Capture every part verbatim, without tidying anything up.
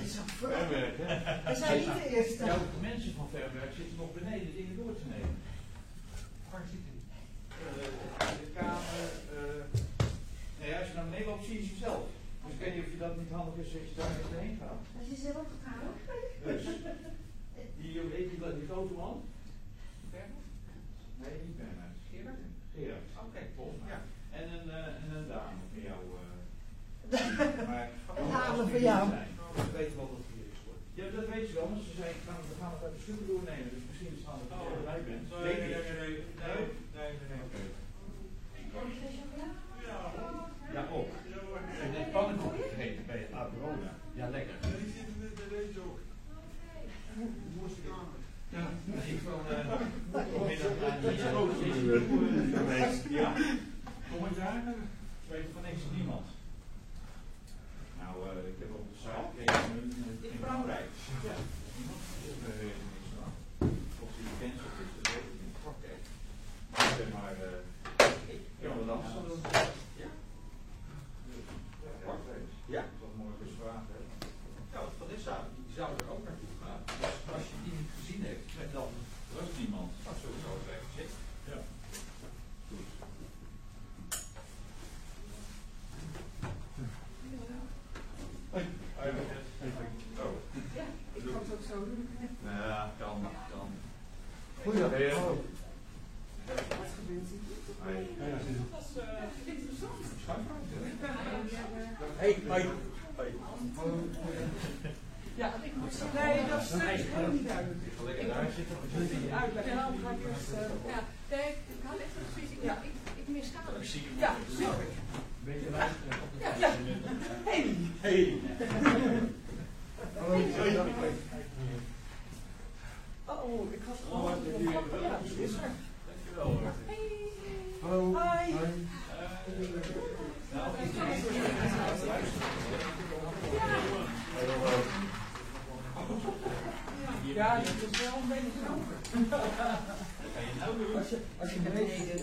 zo ver. Verwerk, hè? We zijn niet de eerste. Jouw mensen van Verwerk zitten nog beneden dingen door te nemen. Hartstikke. Uh, de kamer. Uh, nee, als je naar beneden loopt, zie je zichzelf. Dus ik weet niet of je dat niet handig is dat je daar eens heen gaat. Als je zelf gegaan. Dus. Die, die, die, die grote man? Bernard? Nee, niet Bernard. Gerard? Gerard. Oké, okay, cool. Ja. En een, uh, en een dame van jou. Uh, maar een dame van jou. Ze weten wel dat het hier is hoor. Ja, dat weet je wel, maar ze zei, we gaan het uit de stukken doornemen. Dus misschien is het handig dat je erbij bent. Nee, nee, nee, nee. Nee, nee, nee. nee. Oké. Ja. Ja, ook. En net pannenkoeken gegeten bij Aperona. Ja, lekker. Ja, die zitten met bij deze ook. De mooiste kamer. Ja, ik wil vanmiddag naar die geweest. Ja. Kom ik daar? Ik weet van niks niemand. Nou, uh, ik heb op de site gekeken in Frankrijk. Ja. Niemand weet er niks van. Of die gecanceld is, dat weet ik niet. Oké. Okay. Maar uh, ik kan wat anders dan doen. Ja. Ja. Wat mooi gevraagd hè. Ja, wat is dat? Die zou er ook naartoe gaan. Dus als je die niet gezien heeft, dan rust niemand. Dat is sowieso even zitten. Ja. Goed. Hoi. Hoi. Oh. Ja, ik kan het ook zo doen. Ja, kan, kan. Goeiedag. Wat gebeurt hier? Dat is uh, interessant. Hey, hoi. Ja, ik moet zeggen. Nee, dat is helemaal niet duidelijk. Lekker daar zitten. Uitleggen. Ja, dan ga ik eerst. Uh, ja, nee, ik had even precies. Ik, ja. ik, ik mis kamer. Ja, snap ik. Beetje luisteren. Ja, ja. Hey. Hey. Oh, ik had gewoon een grappig. Ja, die is er. Dankjewel hoor. Hey. Hallo. Hoi. Hoi. Nou, ik ja, dat is wel een beetje donker. Als je, als je beneden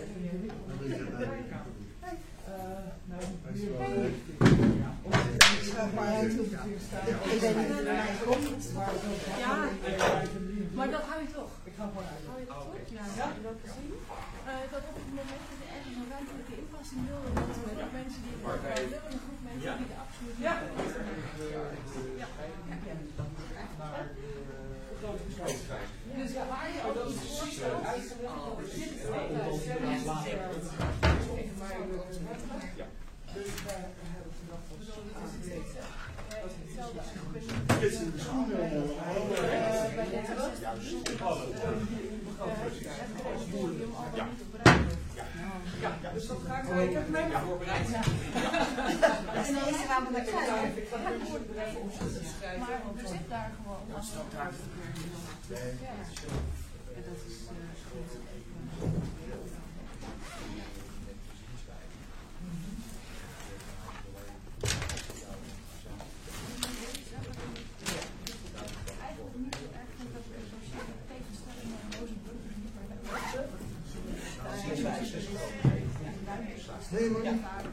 ik weet niet hoe hij komt. Ja, maar dat hou je toch? Ik ga gewoon uit. Hou je dat toch? Ja, heb je dat gezien? Uh, dat op het moment dat je ergens een ruimtelijke inpassing wil, dat er een groep mensen die het willen, een groep mensen die het absoluut niet willen. Ja. Dus ja, waar je ook iets voorstelt, zit het ja. Dus daar hebben ze nog wat aangelezen. Dat is hetzelfde eigenlijk. Dit is de schoenen. Bij deze ja, ja, dus dat ga ik wel. Ik heb mij voorbereid. Dat is de eerste waar we naar kijken. Ik ga het voorbereiden om te schrijven. Maar er zit daar gewoon als het uit te en dat is goed. Hey, man. Ja,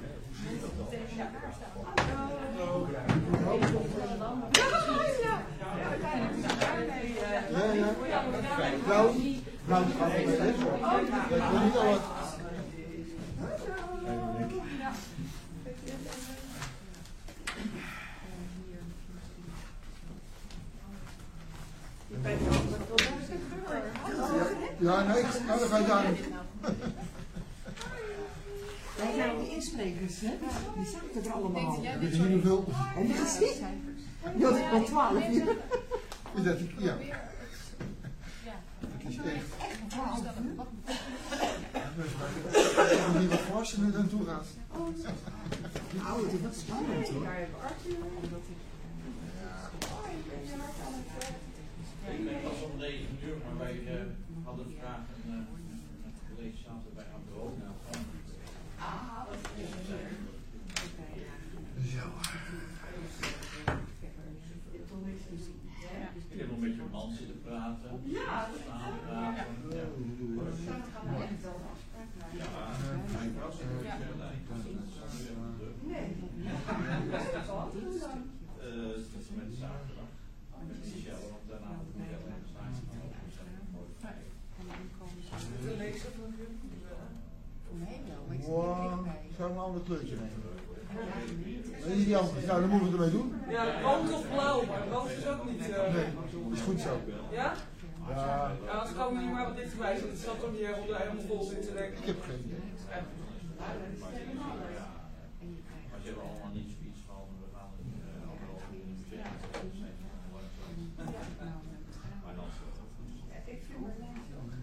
ja. Nou, nou, ik ga niet al wat. Ja, nee, nou, dat ga ik daar niet. Wij zijn de insprekers, hè? Die zaten er allemaal. Weet je niet hoeveel? En dat is niet. Je had het al twaalf uur. Is dat, ja. Dat is echt. Ik moet niet wat voor als je er naartoe gaat. Nou, het is wat spannend hoor. Ik ben pas om negen uur, maar wij uh, hadden vandaag een, uh, een college zaten bij Aperona. Ah, wat is het? Zo. Ik heb nog met je man zitten praten. Ja, staan praten. Ja. Ja, mijn vrouw zit er niet bij. Nee. Dat is met zaterdag. Michelle, want daarna moet ik wel even staan. De lezer van jullie? Voor mij wel, maar ik Wow, zit er ik zou een ander kleurtje nemen. Ja, niet. Dat is niet anders. Nou, dan moeten we ermee doen. Ja, rood of blauw, maar rood is ook niet. Uh... Nee, is goed zo. Ja? Ja. Ja, anders komen we niet maar wat dichterbij zitten. Het zal toch niet helemaal, helemaal vol zitten, denk ik. Ik heb geen idee. Maar ze hebben allemaal niet zoiets van, we gaan het anderhalf uur in de museum. Maar dan Ik vind het wel.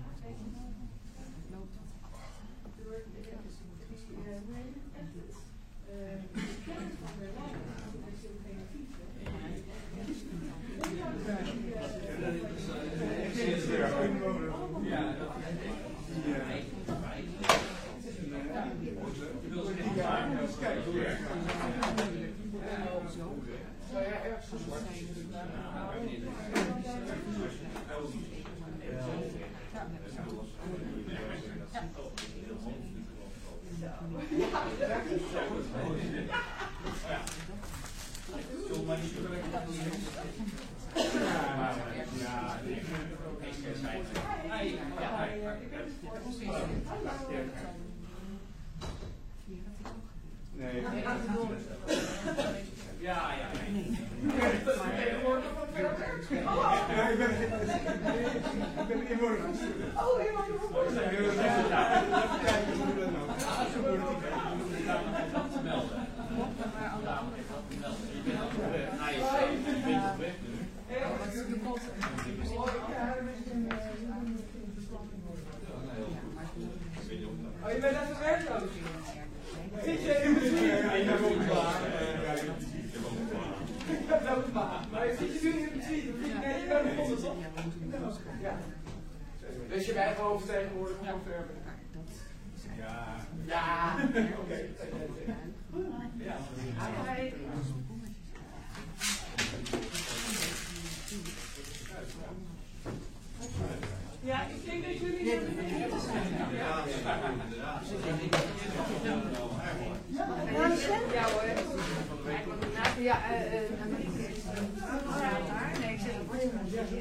Nee. Ja, ja. Nee. Ja, ik ben ik ben inwoner van Sturen. Oh, helemaal te melden. Oh, je bent even werkloos. Zit je in de Ik ben ook klaar. Dat is waar. Maar zit je nu in de tweet? Nee, je bent begonnen, toch? Ja. Dus je eigen hoofdvertegenwoordiger van Antwerpen. Ja. Ja. Oké. Ja. Ja, ik denk dat jullie net de verkeerde zijn. Ja, inderdaad. Ja hoor. Ja, eh, eh, nee, ik zit op het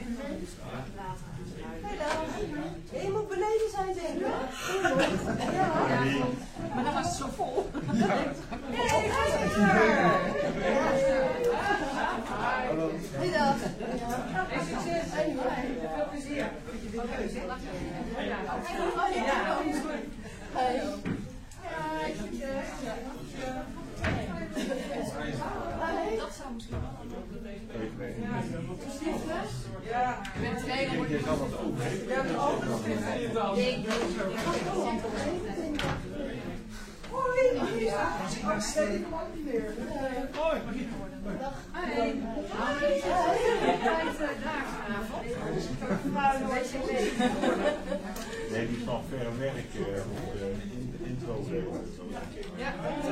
Je moet beneden zijn, denk ik. Ja, maar dan was het zo vol. Nee, ik ga niet naar. Goeiedag. En succes. Veel plezier. Hey. Dat zou misschien Ja. Je bent twee hoor. Je kan het ook. Je hebt altijd een kind in je tas. Hoi, hier is Max. Ik kom ook niet meer. Hoi. Hey. Nee, die van ver werk uh, op de intro. Ja.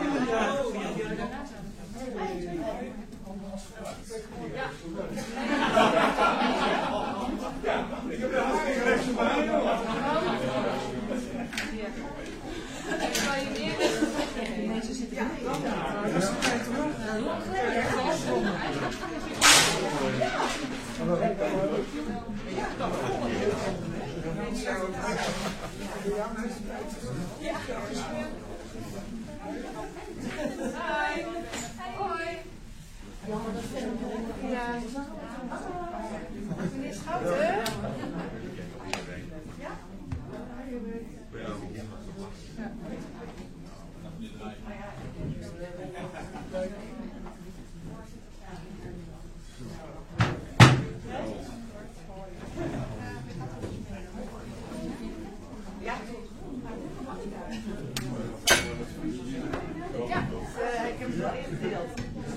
Ik heb de hartstikke rechts van mij. Ik zal je meer mensen zitten. Ja, Hi. Hoi. Ja. Meneer Schouten? Ja? Ja, uh, ik heb het wel ingedeeld.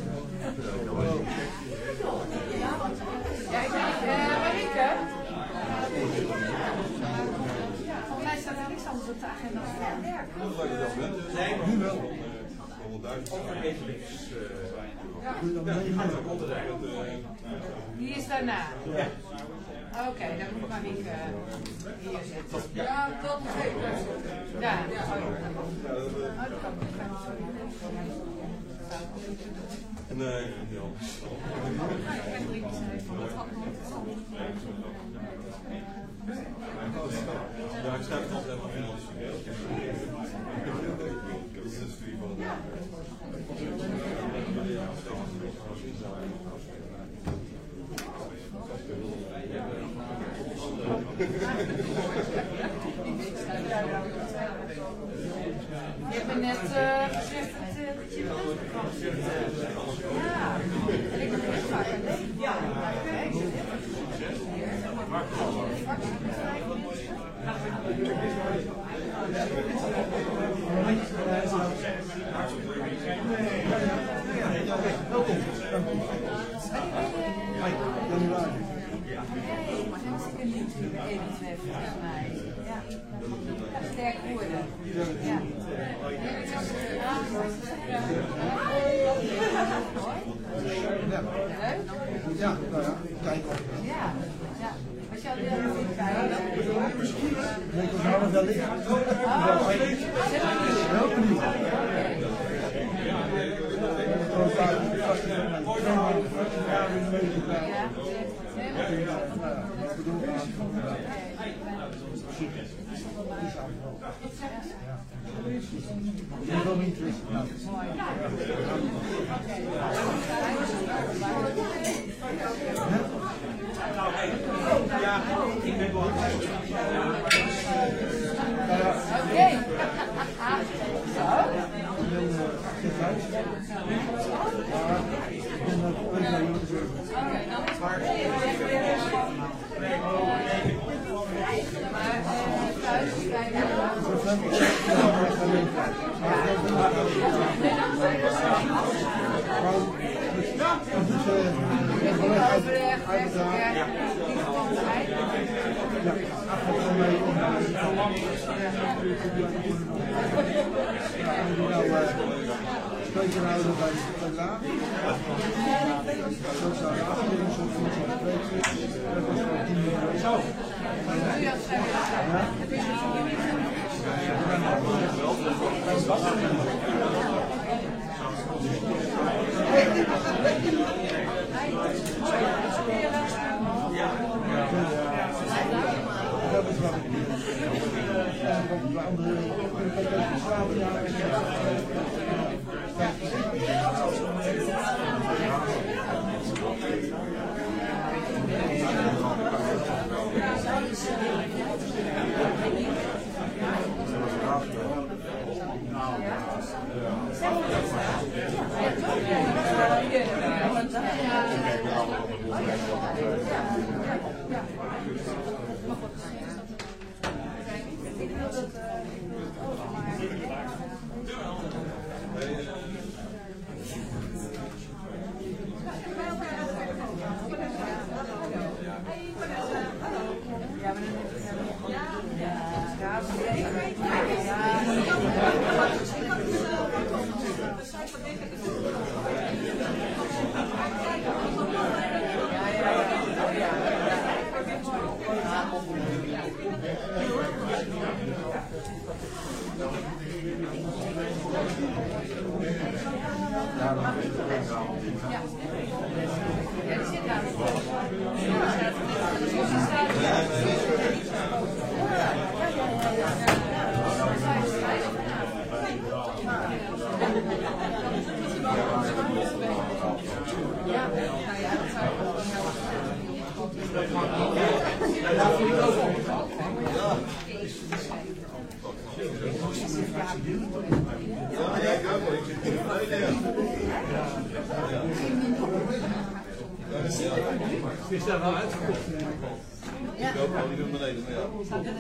Ja, ik denk, uh, Marieke? Volgens mij staat er niks anders op de agenda als werk. Nee, Nu wel. Die is daarna. Ja. Oké, okay, dan moet Marieke hier zitten. Ja, dat is zeker. Ja, oh, dat kan. Nee, niet anders. Ja, ik schrijf het altijd even Engels. Dat is de studie van het Je hebt me net uh, gezegd dat, uh, dat je wel kan zitten. Ja, en ik ben heel vaak alleen. Ja, kijk. Nee, maar hartstikke lief, Edith, volgens mij. Ja, sterk woorden. Ja. Ja, nou ja, kijk op. Ja, ja. Als je al wilde zien kijken, dan Ik was nou wel liggen. Heel benieuwd. Ja, ik ben wel. oké. Oké, dan is het maar thuis kijken. Spreek je nou bij de laag? Zo zou je afdeling zo goed zijn spreken. Dat was gewoon tien minuten. Zo. Dat is wat ik doe. En de andere samen Is daar wel uitgekocht? Ik hoop wel niet naar beneden, maar ja.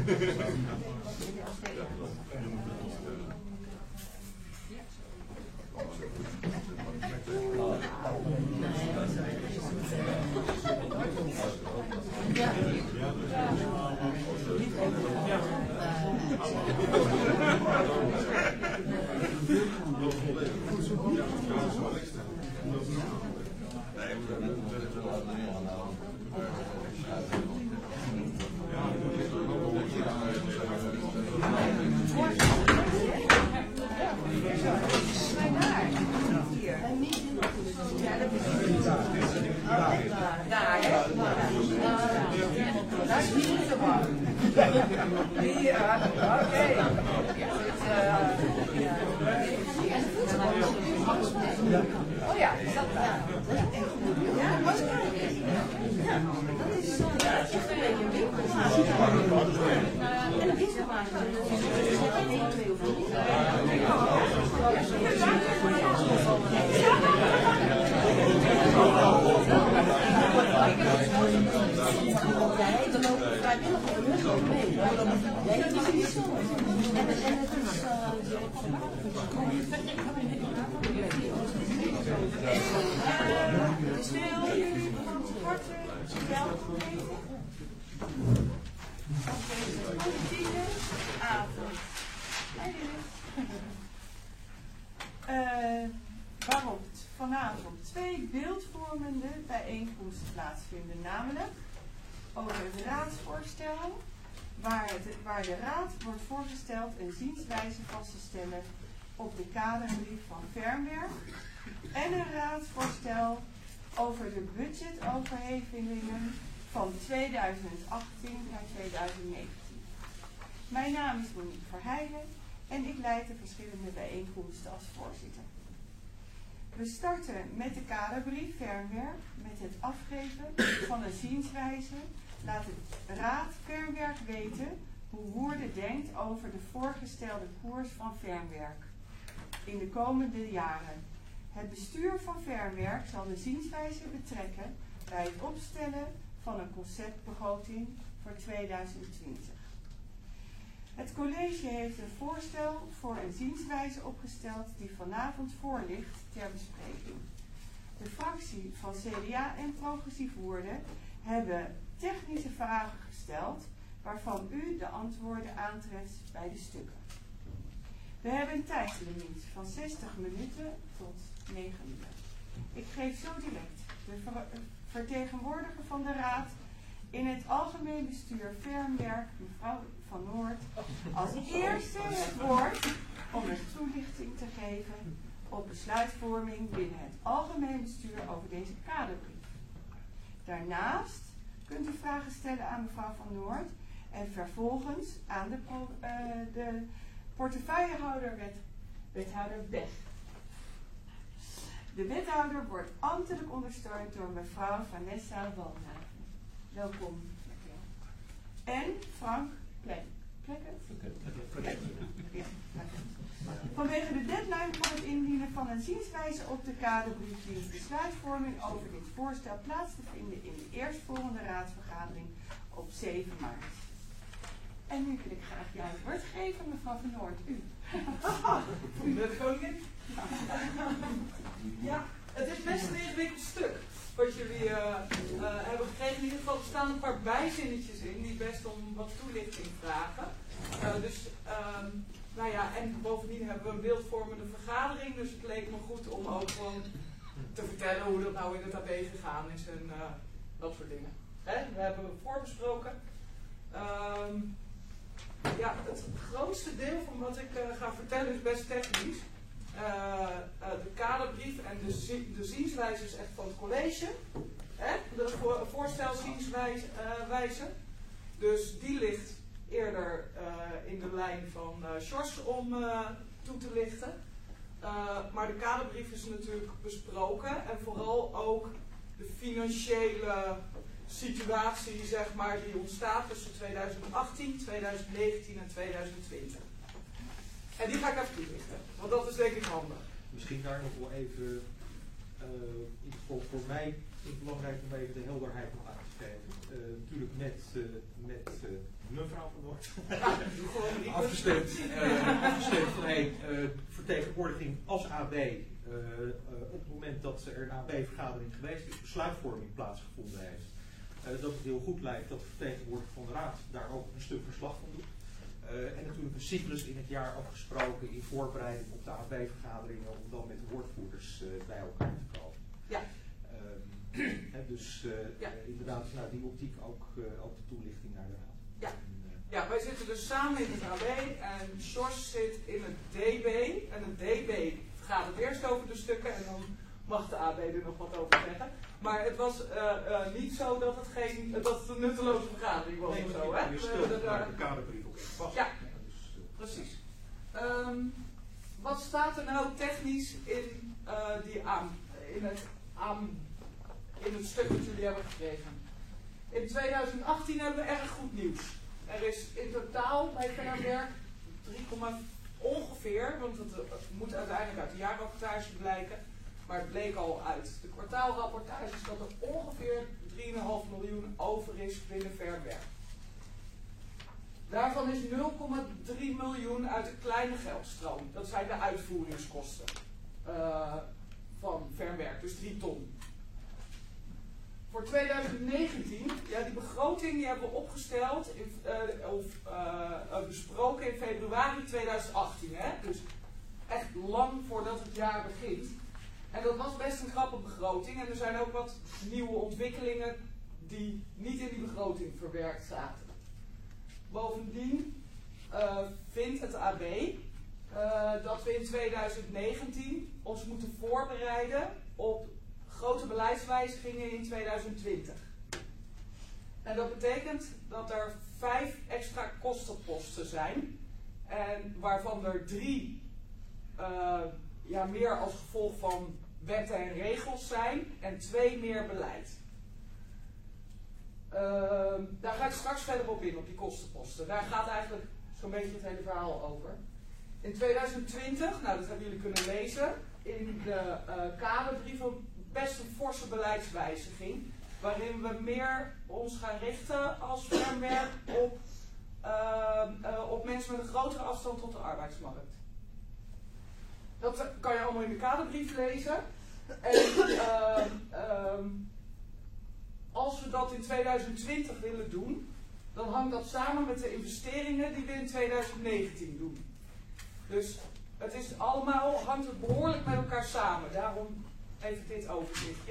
Dus wil jullie korte welkom geven? Positieve avond. Uh, waarop vanavond twee beeldvormende bijeenkomsten plaatsvinden, namelijk over het raadsvoorstel, waar, het, waar de raad wordt voorgesteld een zienswijze vast te stellen op de kaderbrief van Fernwerk en een raadsvoorstel over de budgetoverhevingen van tweeduizend achttien naar tweeduizend negentien. Mijn naam is Monique Verheijen en ik leid de verschillende bijeenkomsten als voorzitter. We starten met de kaderbrief Fernwerk met het afgeven van een zienswijze. Laat de raad Fernwerk weten hoe Woerden denkt over de voorgestelde koers van Fernwerk in de komende jaren. Het bestuur van Fernwerk zal de zienswijze betrekken bij het opstellen van een conceptbegroting voor tweeduizend twintig. Het college heeft een voorstel voor een zienswijze opgesteld die vanavond voorligt ter bespreking. De fractie van C D A en Progressief Woerden hebben technische vragen gesteld waarvan u de antwoorden aantreft bij de stukken. We hebben een tijdslimiet van zestig minuten tot negen uur. Ik geef zo direct de ver vertegenwoordiger van de raad in het algemeen bestuur Fernwerk, mevrouw Van Noord, als eerste het woord om een toelichting te geven op besluitvorming binnen het algemeen bestuur over deze kaderbrief. Daarnaast kunt u vragen stellen aan mevrouw Van Noord en vervolgens aan de, pro, uh, de portefeuillehouder wet, wethouder Bech. De wethouder wordt ambtelijk ondersteund door mevrouw Vanessa Walraven. Welkom. En Frank Plek. Plekkert? Ja, vanwege de deadline voor het indienen van een zienswijze op de kaderbrief dient besluitvorming over dit voorstel plaats te vinden in de eerstvolgende raadsvergadering op zeven maart. En nu wil ik graag jou het woord geven, mevrouw Van Noord. U. U bent koningin? Ja, het is best een ingewikkeld stuk wat jullie uh, uh, hebben gekregen. In ieder geval er staan een paar bijzinnetjes in die best om wat toelichting vragen. Uh, dus, um, nou ja, en bovendien hebben we een beeldvormende vergadering, dus het leek me goed om ook gewoon te vertellen hoe dat nou in het A B gegaan is en uh, dat soort dingen. Hè? We hebben voorbesproken. Um, ja, het grootste deel van wat ik uh, ga vertellen is best technisch. Uh, uh, de kaderbrief en de, zi de zienswijze is echt van het college. Hè? De voor voorstelzienswijze. Uh, dus die ligt eerder uh, in de lijn van uh, Sjors om uh, toe te lichten. Uh, maar de kaderbrief is natuurlijk besproken en vooral ook de financiële situatie, zeg maar, die ontstaat tussen tweeduizend achttien, tweeduizend negentien en tweeduizend twintig. En die ga ik even toelichten, want dat is denk ik handig. Misschien daar nog wel even, uh, in ieder geval voor mij is het belangrijk om even de helderheid nog aan te geven. uh, natuurlijk met, uh, met uh, mevrouw van Noord afgestemd, uh, afgestemd van hey, uh, vertegenwoordiging als A B. Uh, uh, op het moment dat er een A B-vergadering geweest is, besluitvorming plaatsgevonden heeft. Uh, dat het heel goed lijkt dat de vertegenwoordiger van de Raad daar ook een stuk verslag van doet. Uh, en natuurlijk een cyclus in het jaar afgesproken in voorbereiding op de A B-vergaderingen om dan met de woordvoerders uh, bij elkaar te komen. Ja. Um, he, dus uh, ja. uh, inderdaad vanuit die optiek ook, uh, ook de toelichting naar de Raad. Ja. En, uh, ja, wij zitten dus samen in het A B en Sjors zit in het D B. En het D B gaat het eerst over de stukken en dan mag de A B er nog wat over zeggen. Maar het was uh, uh, niet zo dat het, geen, dat het een nutteloze vergadering was nee, of zo, hè? Je stelt daar de kaderbrief op vast. Ja, ja dus, uh, precies. Um, wat staat er nou technisch in, uh, die aan, in, het, aan, in het stuk dat jullie hebben gekregen? In twintig achttien hebben we erg goed nieuws. Er is in totaal bij Fernwerk drie, ongeveer, want het, het moet uiteindelijk uit de jaarrapportage blijken, maar het bleek al uit de kwartaalrapportages dat er ongeveer drie komma vijf miljoen over is binnen Fernwerk. Daarvan is nul komma drie miljoen uit de kleine geldstroom. Dat zijn de uitvoeringskosten uh, van Fernwerk, dus drie ton. Voor twintig negentien, ja, die begroting die hebben we opgesteld, in, uh, of uh, besproken in februari twintig achttien. Hè? Dus echt lang voordat het jaar begint. En dat was best een grappige begroting. En er zijn ook wat nieuwe ontwikkelingen die niet in die begroting verwerkt zaten. Bovendien uh, vindt het A B uh, dat we in twintig negentien ons moeten voorbereiden op grote beleidswijzigingen in twintig twintig. En dat betekent dat er vijf extra kostenposten zijn. En waarvan er drie uh, ja, meer als gevolg van wetten en regels zijn. En twee meer beleid. Uh, daar ga ik straks verder op in, op die kostenposten. Daar gaat eigenlijk zo'n beetje het hele verhaal over. In twintig twintig, nou dat hebben jullie kunnen lezen, in de uh, kaderbrieven best een forse beleidswijziging, waarin we meer ons gaan richten als Fernwerk op, uh, uh, op mensen met een grotere afstand tot de arbeidsmarkt. Dat kan je allemaal in de kaderbrief lezen. En uh, um, als we dat in twintig twintig willen doen, dan hangt dat samen met de investeringen die we in twintig negentien doen. Dus het is allemaal, hangt het behoorlijk met elkaar samen. Daarom even dit overzichtje.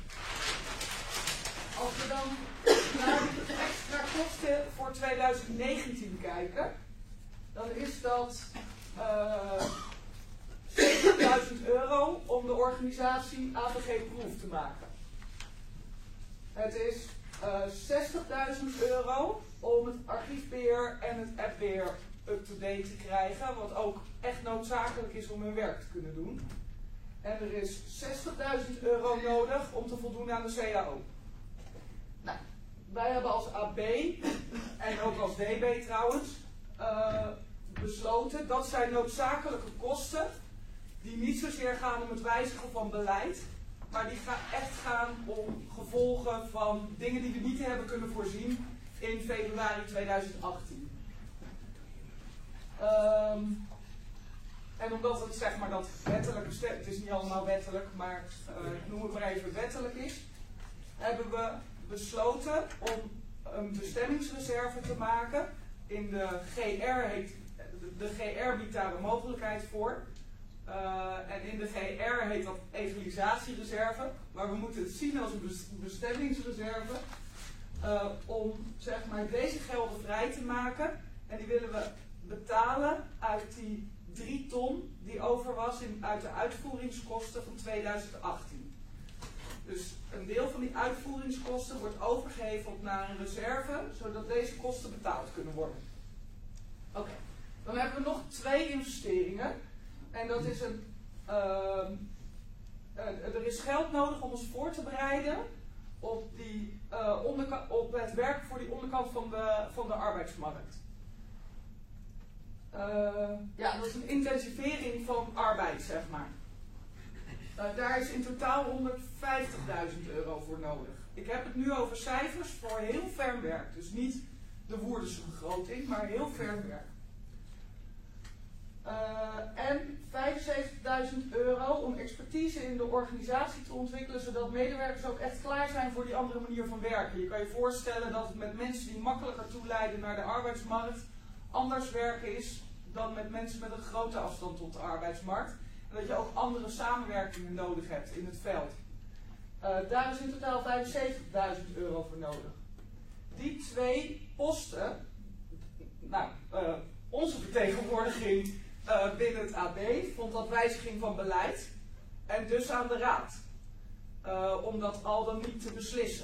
Als we dan naar de extra kosten voor twintig negentien kijken, dan is dat uh, zeventigduizend euro om de organisatie A V G-proof te maken. Het is uh, zestigduizend euro om het archiefbeheer en het appbeheer up-to-date te krijgen, wat ook echt noodzakelijk is om hun werk te kunnen doen. En er is zestigduizend euro nodig om te voldoen aan de C A O. Nou, wij hebben als A B, en ook als D B trouwens, uh, besloten dat zijn noodzakelijke kosten die niet zozeer gaan om het wijzigen van beleid, maar die gaan echt gaan om gevolgen van dingen die we niet hebben kunnen voorzien in februari twintig achttien. Um, en omdat het zeg maar dat wettelijk, het is niet allemaal wettelijk, maar uh, ik noem het maar even wettelijk is, hebben we besloten om een bestemmingsreserve te maken. In de G R heet, de G R biedt daar een mogelijkheid voor. Uh, en in de G R heet dat egalisatiereserve, maar we moeten het zien als een bestemmingsreserve uh, om zeg maar deze gelden vrij te maken. En die willen we betalen uit die drie ton die over was in, uit de uitvoeringskosten van twintig achttien. Dus een deel van die uitvoeringskosten wordt overgeheveld naar een reserve, zodat deze kosten betaald kunnen worden. Oké, okay. Dan hebben we nog twee investeringen. En dat is een, uh, uh, er is geld nodig om ons voor te bereiden op, die, uh, onderka- op het werk voor die onderkant van de, van de arbeidsmarkt. Uh, ja, dat is een intensivering van arbeid, zeg maar. Uh, daar is in totaal honderdvijftigduizend euro voor nodig. Ik heb het nu over cijfers voor heel ferm werk. Dus niet de Woerdense begroting, maar heel ferm werk. Uh, en vijfenzeventigduizend euro om expertise in de organisatie te ontwikkelen, zodat medewerkers ook echt klaar zijn voor die andere manier van werken. Je kan je voorstellen dat het met mensen die makkelijker toeleiden naar de arbeidsmarkt anders werken is dan met mensen met een grote afstand tot de arbeidsmarkt. En dat je ook andere samenwerkingen nodig hebt in het veld. Uh, daar is in totaal vijfenzeventigduizend euro voor nodig. Die twee posten, nou, uh, onze vertegenwoordiging uh, binnen het A B vond dat wijziging van beleid en dus aan de raad. Uh, om dat al dan niet te beslissen.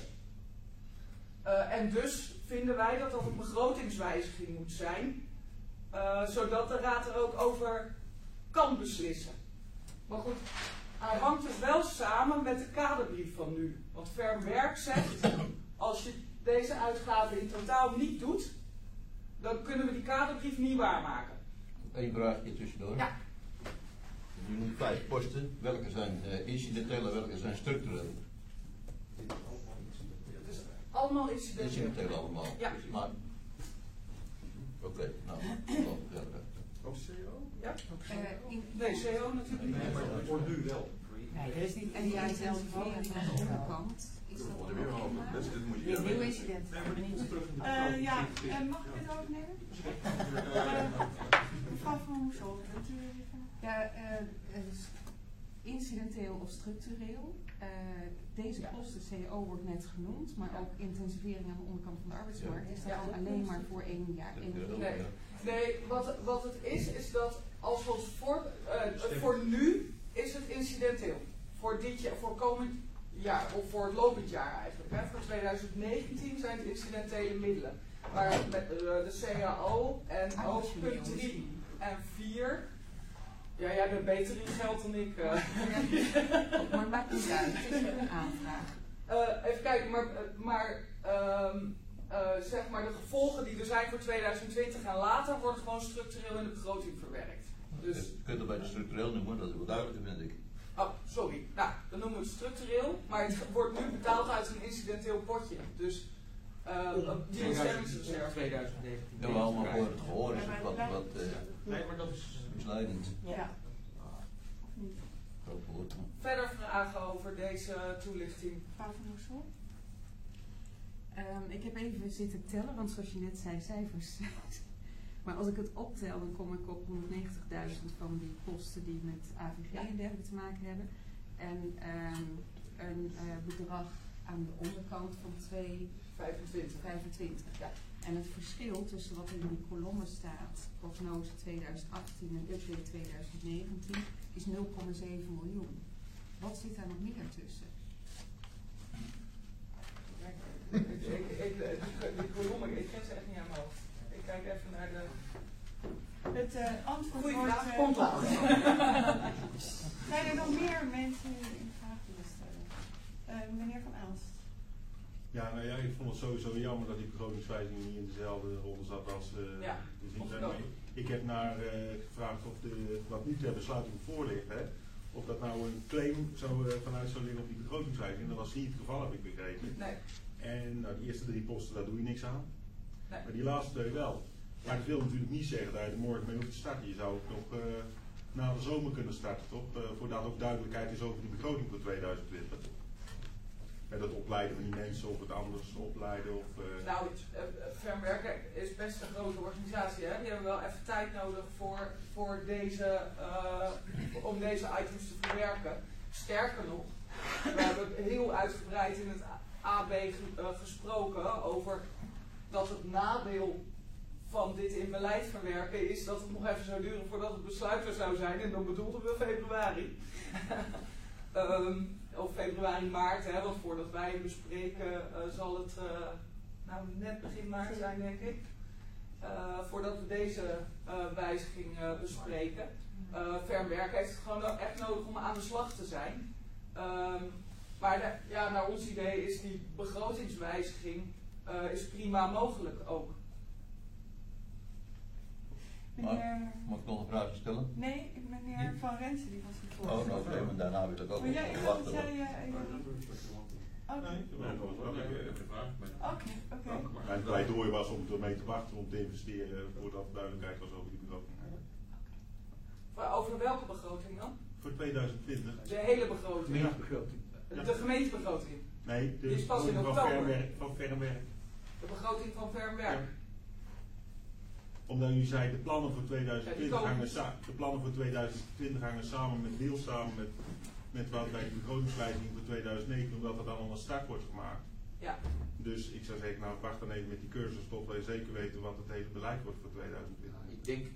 Uh, en dus vinden wij dat dat een begrotingswijziging moet zijn, uh, zodat de raad er ook over kan beslissen. Maar goed, hij hangt dus wel samen met de kaderbrief van nu. Want ferm werk zegt, als je deze uitgaven in totaal niet doet, dan kunnen we die kaderbrief niet waarmaken. Eén vraagje tussendoor. Ja. Je noemt vijf posten. Welke zijn uh, incidenteel en welke zijn structureel? Het is allemaal incidenteel. Incidenteel allemaal. Ja. Maar, oké, okay, nou, ja, Ook C O? Ja. Uh, in, nee, C O natuurlijk niet. Nee, maar voor nu wel. Nee, er is niet. En die intensivering aan de onderkant. Is dat ook weer nieuw incident? Uh, ja, uh, mag ik dit overnemen? Uh, mevrouw van Hoesel, wilt u even? Ja, uh, uh, incidenteel of structureel. Uh, deze posten C O wordt net genoemd, maar ook intensivering aan de onderkant van de arbeidsmarkt. Is dat Ja. dan alleen maar voor één jaar? Één Nee, nee wat, wat het is, is dat als we ons voor, uh, voor nu is het incidenteel. Voor dit jaar, voor komend jaar, of voor het lopend jaar eigenlijk. Hè. Voor twintig negentien zijn het incidentele middelen. Maar met uh, de C A O en ook punt drie en vier. Ja, jij bent beter in geld dan ik. Uh. Maar het maakt niet uit, het is een aanvraag. Uh, even kijken, maar, maar, um, uh, zeg maar de gevolgen die er zijn voor twintig twintig en later worden gewoon structureel in de begroting verwerkt. Dus, je kunt het bij de structureel noemen, dat is wel duidelijker, vind ik. Oh, sorry. Nou, dan noemen we het structureel, maar het wordt nu betaald uit een incidenteel potje. Dus uh, die bestemmingsreserve. twintig negentien. Ja, maar allemaal voor het gehoor is het wat, wat uh, nee, maar dat is misleidend. Ja. Verder vragen over deze toelichting? Mevrouw van Hoesel? Um, ik heb even zitten tellen, want zoals je net zei, cijfers. Maar als ik het optel, dan kom ik op honderdnegentigduizend van die posten die met A V G en dergelijke te maken hebben. En um, een uh, bedrag aan de onderkant van twee vijfentwintig. vijfentwintig. Ja. En het verschil tussen wat er in die kolommen staat, prognose twintig achttien en update twintig negentien, is nul komma zeven miljoen. Wat zit daar nog meer tussen? ik, ik, ik, die kolommen, ik ken ze echt niet aan mijn hoofd. Ik kijk even naar de... Het uh, antwoord Goeie wordt... vraag, uh, komt later. Zijn er nog meer mensen die een vraag willen stellen? Uh, meneer Van Aalst. Ja, nou ja, ik vond het sowieso jammer dat die begrotingswijziging niet in dezelfde ronde zat als uh, ja, de zin zijn. Maar ik heb naar uh, gevraagd of de, wat nu ter besluiting voor ligt, hè, of dat nou een claim zou, uh, vanuit zou liggen op die begrotingswijziging. Dat was niet het geval, heb ik begrepen. Nee. En nou, die eerste drie posten, daar doe je niks aan. Nee. Maar die laatste twee wel. Maar dat wil natuurlijk niet zeggen dat je er morgen mee hoeft te starten. Je zou ook nog uh, na de zomer kunnen starten, toch? Uh, voordat ook duidelijkheid is over die begroting voor twintig twintig. Met het opleiden van die mensen of het anders opleiden. Of, uh... Nou, uh, ferm werken is best een grote organisatie. Hè? Die hebben wel even tijd nodig voor, voor deze, uh, om deze items te verwerken. Sterker nog, we hebben heel uitgebreid in het A B ge, uh, gesproken over dat het nadeel van dit in beleid verwerken is dat het nog even zou duren voordat het besluit er zou zijn. En dan bedoelden we februari. um, of februari, maart, hè, want voordat wij hem bespreken uh, zal het uh, nou, net begin maart zijn, denk ik. Uh, voordat we deze uh, wijziging uh, bespreken. Uh, ferm werken heeft het gewoon echt nodig om aan de slag te zijn. Um, maar de, ja, naar ons idee is die begrotingswijziging uh, is prima mogelijk ook. Meneer... Mag ik nog een vraag stellen? Nee, meneer Ja. Van Rensen die was hiervoor. Oh, nou, oké, maar daarna wil ik ook Maar jij, nog wachten. jij, jij, jij, Oké. Nee, dat was wel een vraag. Oké, oké. En het pleidooi was om ermee te wachten om te investeren voordat duidelijkheid was over die begroting. Maar over welke begroting dan? Voor tweeduizend twintig. De hele begroting? Ja. begroting. De gemeentebegroting? Nee, de Die is pas in begroting van oktober. Verwerk. Van Verwerk. De begroting van Verwerk? Ja. Omdat jullie zeiden, de plannen voor tweeduizend twintig, Ja, hangen, sa de plannen voor tweeduizend twintig hangen samen met deels samen met, met wat bij de begrotingswijziging voor tweeduizend negen, omdat er dan al een start wordt gemaakt. Ja. Dus ik zou zeggen, nou wacht dan even met die cursus tot wij zeker weten wat het hele beleid wordt voor tweeduizend twintig. Ik denk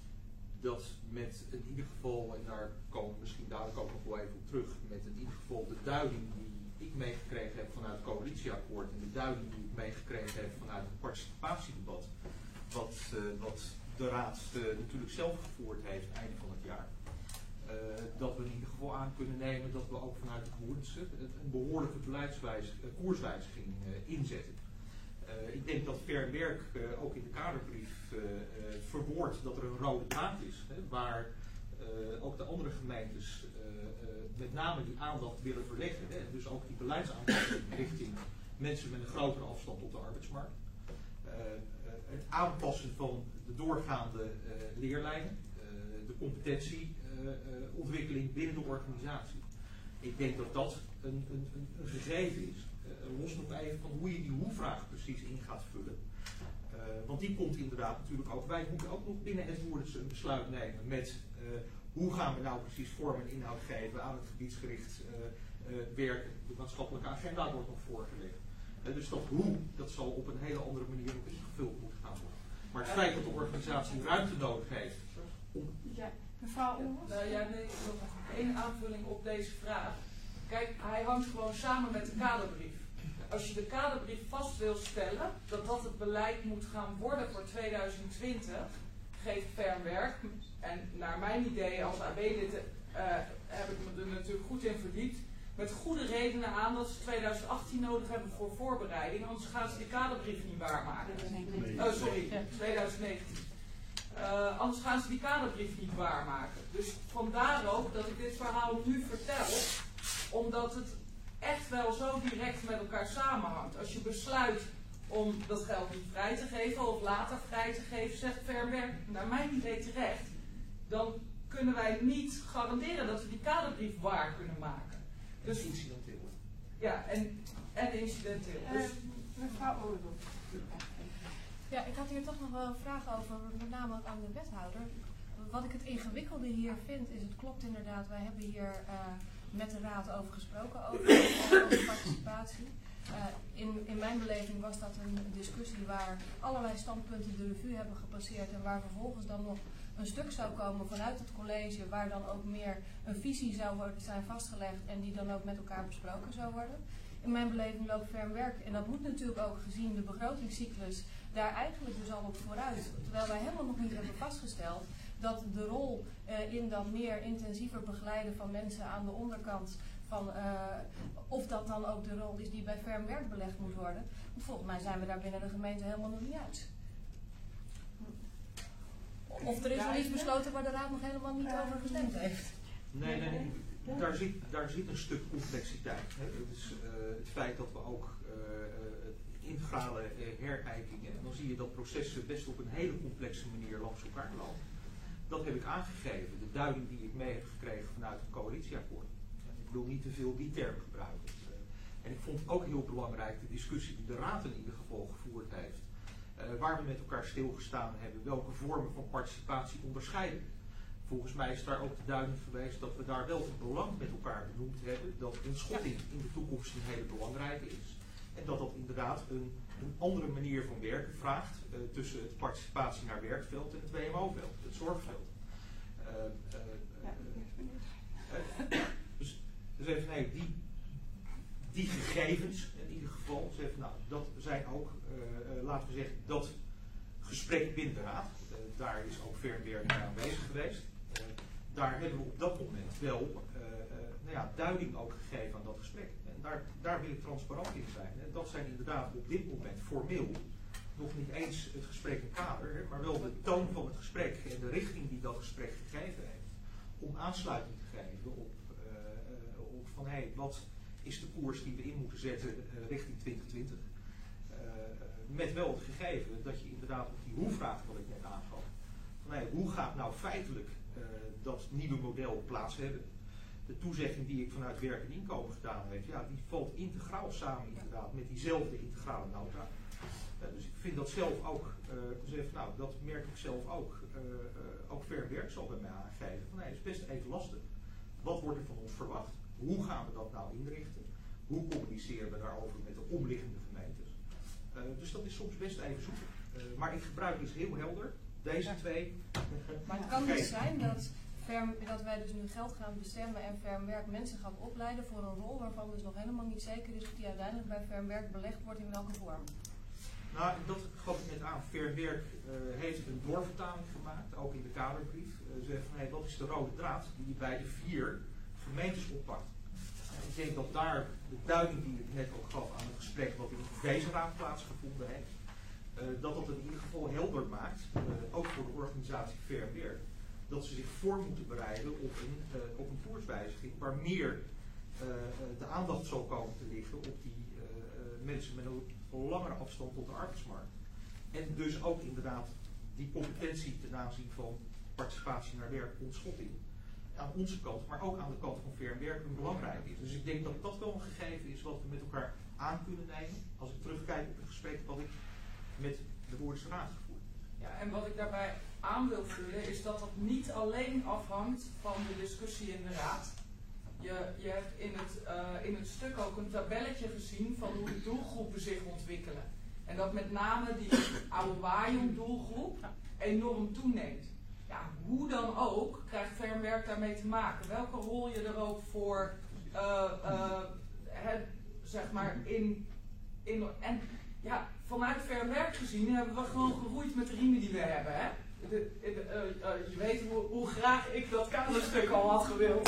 dat met in ieder geval, en daar komen we misschien dadelijk ook nog wel even op terug, met in ieder geval de duiding die ik meegekregen heb vanuit het coalitieakkoord en de duiding die ik meegekregen heb vanuit het participatiedebat, wat, uh, wat de Raad uh, natuurlijk zelf gevoerd heeft einde van het jaar. Uh, dat we in ieder geval aan kunnen nemen dat we ook vanuit het Woerdense een behoorlijke beleidswijs, uh, koerswijziging uh, inzetten. Uh, ik denk dat Verwerk uh, ook in de kaderbrief uh, uh, verwoordt dat er een rode draad is, hè, waar uh, ook de andere gemeentes uh, uh, met name die aandacht willen verleggen. Hè, dus ook die beleidsaanpassing richting mensen met een grotere afstand op de arbeidsmarkt. Uh, uh, het aanpassen van de doorgaande uh, leerlijnen, uh, de competentieontwikkeling uh, uh, binnen de organisatie. Ik denk dat dat een, een, een, een gegeven is. Uh, los nog even van hoe je die hoe-vraag precies in gaat vullen. Uh, want die komt inderdaad natuurlijk ook. Wij moeten ook nog binnen het Woerdense een besluit nemen met uh, hoe gaan we nou precies vorm en inhoud geven aan het gebiedsgericht uh, uh, werk. De maatschappelijke agenda wordt nog voorgelegd. Uh, dus dat hoe, dat zal op een hele andere manier nog ingevuld moeten gaan worden. Maar het feit dat de organisatie ruimte nodig heeft om... Ja, mevrouw Ommers? Nou ja, nee, nog één aanvulling op deze vraag. Kijk, hij hangt gewoon samen met de kaderbrief. Als je de kaderbrief vast wil stellen, dat dat het beleid moet gaan worden voor tweeduizend twintig, geeft Verwerk, en naar mijn idee als A B-lid uh, heb ik me er natuurlijk goed in verdiept, met goede redenen aan dat ze tweeduizend achttien nodig hebben voor voorbereiding, anders gaan ze die kaderbrief niet waarmaken. Oh, sorry, tweeduizend negentien. Uh, anders gaan ze die kaderbrief niet waarmaken. Dus vandaar ook dat ik dit verhaal nu vertel, omdat het echt wel zo direct met elkaar samenhangt. Als je besluit om dat geld niet vrij te geven of later vrij te geven, zegt Verwerk, naar mijn idee terecht, dan kunnen wij niet garanderen dat we die kaderbrief waar kunnen maken. Dus incidenteel. Ja, en, en incidenteel. Dus, uh, mevrouw Oordel. Ja, ik had hier toch nog wel een vraag over, met name aan de wethouder. Wat ik het ingewikkelde hier vind, is het klopt inderdaad, wij hebben hier uh, met de raad over gesproken, over, over participatie. Uh, in, in mijn beleving was dat een discussie waar allerlei standpunten de revue hebben gepasseerd en waar vervolgens dan nog een stuk zou komen vanuit het college waar dan ook meer een visie zou worden, zijn vastgelegd en die dan ook met elkaar besproken zou worden. In mijn beleving loopt Verwerk, en dat moet natuurlijk ook gezien de begrotingscyclus, daar eigenlijk dus al op vooruit. Terwijl wij helemaal nog niet hebben vastgesteld dat de rol uh, in dat meer intensiever begeleiden van mensen aan de onderkant, van, uh, of dat dan ook de rol is die bij Verwerk belegd moet worden. Want volgens mij zijn we daar binnen de gemeente helemaal nog niet uit. Of er is al iets besloten waar de raad nog helemaal niet over gestemd heeft. Nee, nee, nee. Daar zit, daar zit een stuk complexiteit. Hè. Dus, uh, het feit dat we ook uh, integrale uh, herijkingen, en dan zie je dat processen best op een hele complexe manier langs elkaar lopen. Dat heb ik aangegeven, de duiding die ik mee heb gekregen vanuit het coalitieakkoord. En ik wil niet te veel die term gebruiken. Uh, en ik vond ook heel belangrijk de discussie die de Raad in ieder geval gevoerd heeft. Uh, waar we met elkaar stilgestaan hebben, welke vormen van participatie onderscheiden. Volgens mij is daar ook de duiding geweest dat we daar wel het belang met elkaar benoemd hebben, dat een schotting in de toekomst een hele belangrijke is. En dat dat inderdaad een, een andere manier van werken vraagt uh, tussen het participatie naar werkveld en het W M O-veld, het zorgveld. Uh, uh, uh, uh, dus, dus even, nee, die, die gegevens in ieder geval, dus even, nou, dat zijn ook, uh, uh, laten we zeggen, dat gesprek binnen de Raad. Uh, daar is ook Verwerk bij aanwezig geweest. Uh, daar hebben we op dat moment wel uh, uh, nou ja, duiding ook gegeven aan dat gesprek. En daar, daar wil ik transparant in zijn. En dat zijn inderdaad op dit moment formeel nog niet eens het gesprek in kader, hè, maar wel de toon van het gesprek en de richting die dat gesprek gegeven heeft. Om aansluiting te geven op, uh, uh, op van hé, hey, wat is de koers die we in moeten zetten uh, richting twintig twintig. Uh, met wel het gegeven dat je inderdaad op die hoe-vraag wat ik net aangaf. Van, hey, hoe gaat nou feitelijk uh, dat nieuwe model plaats hebben? De toezegging die ik vanuit werk en inkomen gedaan heb, ja, die valt integraal samen inderdaad met diezelfde integrale nota. Uh, dus ik vind dat zelf ook, uh, zeg, nou, dat merk ik zelf ook, uh, uh, ook ver werk zal bij mij aangeven. Van, nee, het is best even lastig. Wat wordt er van ons verwacht? Hoe gaan we dat nou inrichten? Hoe communiceren we daarover met de omliggende gemeentes? Uh, dus dat is soms best even zoeken. Uh, maar ik gebruik is heel helder. Deze ja. twee. Maar het kan dus zijn dat, Ferm, dat wij dus nu geld gaan bestemmen en Fermwerk mensen gaan opleiden voor een rol waarvan dus nog helemaal niet zeker is of die uiteindelijk bij Fermwerk belegd wordt in welke vorm. Nou, dat gaf ik net aan. Fermwerk uh, heeft een doorvertaling gemaakt, ook in de kaderbrief. Uh, zegt van, hey, wat is de rode draad die je bij de vier gemeentes oppakt? Uh, ik denk dat daar de duiding die ik net ook gaf aan het gesprek wat in deze raad plaatsgevonden heeft, uh, dat dat in ieder geval helder maakt, uh, ook voor de organisatie Fermwerk, dat ze zich voor moeten bereiden op een, uh, op een koerswijziging waar meer uh, de aandacht zal komen te liggen op die uh, uh, mensen met een langere afstand tot de arbeidsmarkt. En dus ook inderdaad die competentie ten aanzien van participatie naar werk, ontschotting. Aan onze kant, maar ook aan de kant van Fermwerk belangrijk is. Dus ik denk dat dat wel een gegeven is wat we met elkaar aan kunnen nemen. Als ik terugkijk op het gesprek wat ik met de Woerdense Raad gevoerd. Ja, en wat ik daarbij aan wil vullen is dat dat niet alleen afhangt van de discussie in de Raad. Je, je hebt in het, uh, in het stuk ook een tabelletje gezien van hoe de doelgroepen zich ontwikkelen. En dat met name die oude Wajong doelgroep enorm toeneemt. Ja, hoe dan ook krijgt Fermwerk daarmee te maken. Welke rol je er ook voor, uh, uh, het, zeg maar, in, in... En ja, vanuit Fermwerk gezien hebben we gewoon geroeid met de riemen die we hebben, hè. De, de, uh, uh, je weet hoe, hoe graag ik dat kaderstuk al had gewild.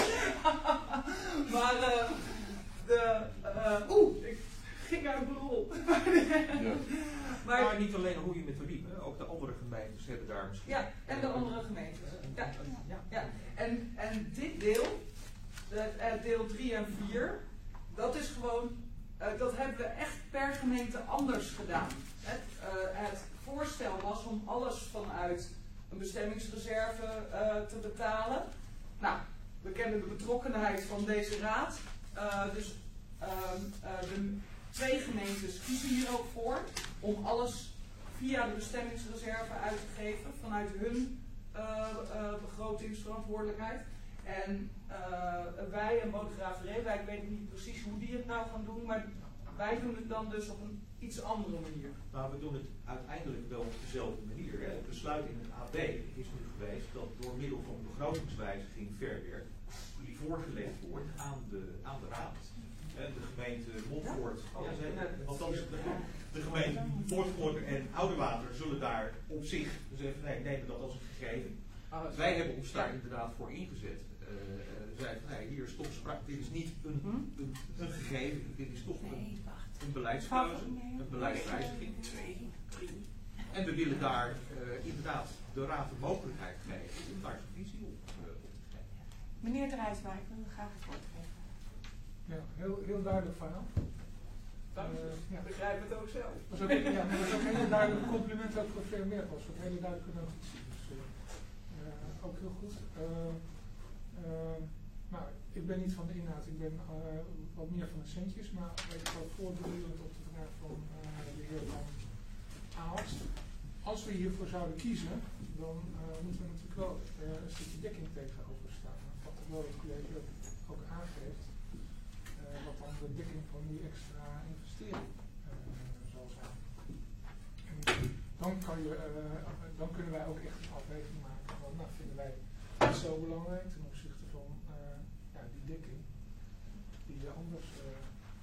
maar uh, de... Uh, Oeh, ik ging uit mijn rol. ja. maar, maar niet alleen hoe je met de riemen, ook de andere gemeentes hebben daar misschien... Ja, en de andere gemeentes. Ja, ja, ja. En, en dit deel, de, uh, deel drie en vier, dat is gewoon... Uh, dat hebben we echt per gemeente anders gedaan. Het, uh, het voorstel was om alles vanuit een bestemmingsreserve uh, te betalen. Nou, we kennen de betrokkenheid van deze raad. Uh, dus uh, uh, de twee gemeentes kiezen hier ook voor om alles via de bestemmingsreserve uit te geven vanuit hun uh, uh, begrotingsverantwoordelijkheid. En uh, wij en Bodegraven-Reewijk, ik weet niet precies hoe die het nou gaan doen, maar wij doen het dan dus op een iets andere manier. Nou, we doen het uiteindelijk wel op dezelfde manier. Hè. Het besluit in het A B is nu geweest dat door middel van begrotingswijziging Fermwerk die voorgelegd wordt aan de, aan de raad. Hè, de gemeente Montfort, ja, ja, althans de, de gemeente Montfort en Oudewater zullen daar op zich zeggen, nee, nemen dat als een gegeven. Ah, wij hebben ons daar inderdaad voor ingezet. Uh, uh, zeiden van, nee, hier is toch sprake, dit is niet een, een, een gegeven, dit is toch een, een beleidskeuze, een beleidswijziging. Twee, drie. En we willen daar uh, inderdaad de raad de mogelijkheid geven om daar zijn visie op, uh, op te geven. Meneer de Rijswijk, ik wil graag het woord geven. Ja, heel, heel duidelijk verhaal. Dank je. Uh, ja. Begrijp het ook zelf. Dat was ook, ja, maar dat was ook een hele duidelijk compliment ook voor Fermwerk. Dat was ook een hele duidelijke notitie. Dus, uh, uh, ook heel goed. Uh, uh, nou, ik ben niet van de inhoud, ik ben uh, wat meer van de centjes, maar ik ga voortdurend op de vraag van uh, de heer Van Aalst. Als we hiervoor zouden kiezen, dan uh, moeten we natuurlijk wel uh, een stukje dekking tegenover staan. Wat wel het college ook aangeeft, uh, wat dan de dekking van die extra investering uh, zal zijn. En dan, kan je, uh, dan kunnen wij ook echt een afweging maken van, nou vinden wij het zo belangrijk ten opzichte van uh, ja, die dekking die je anders uh,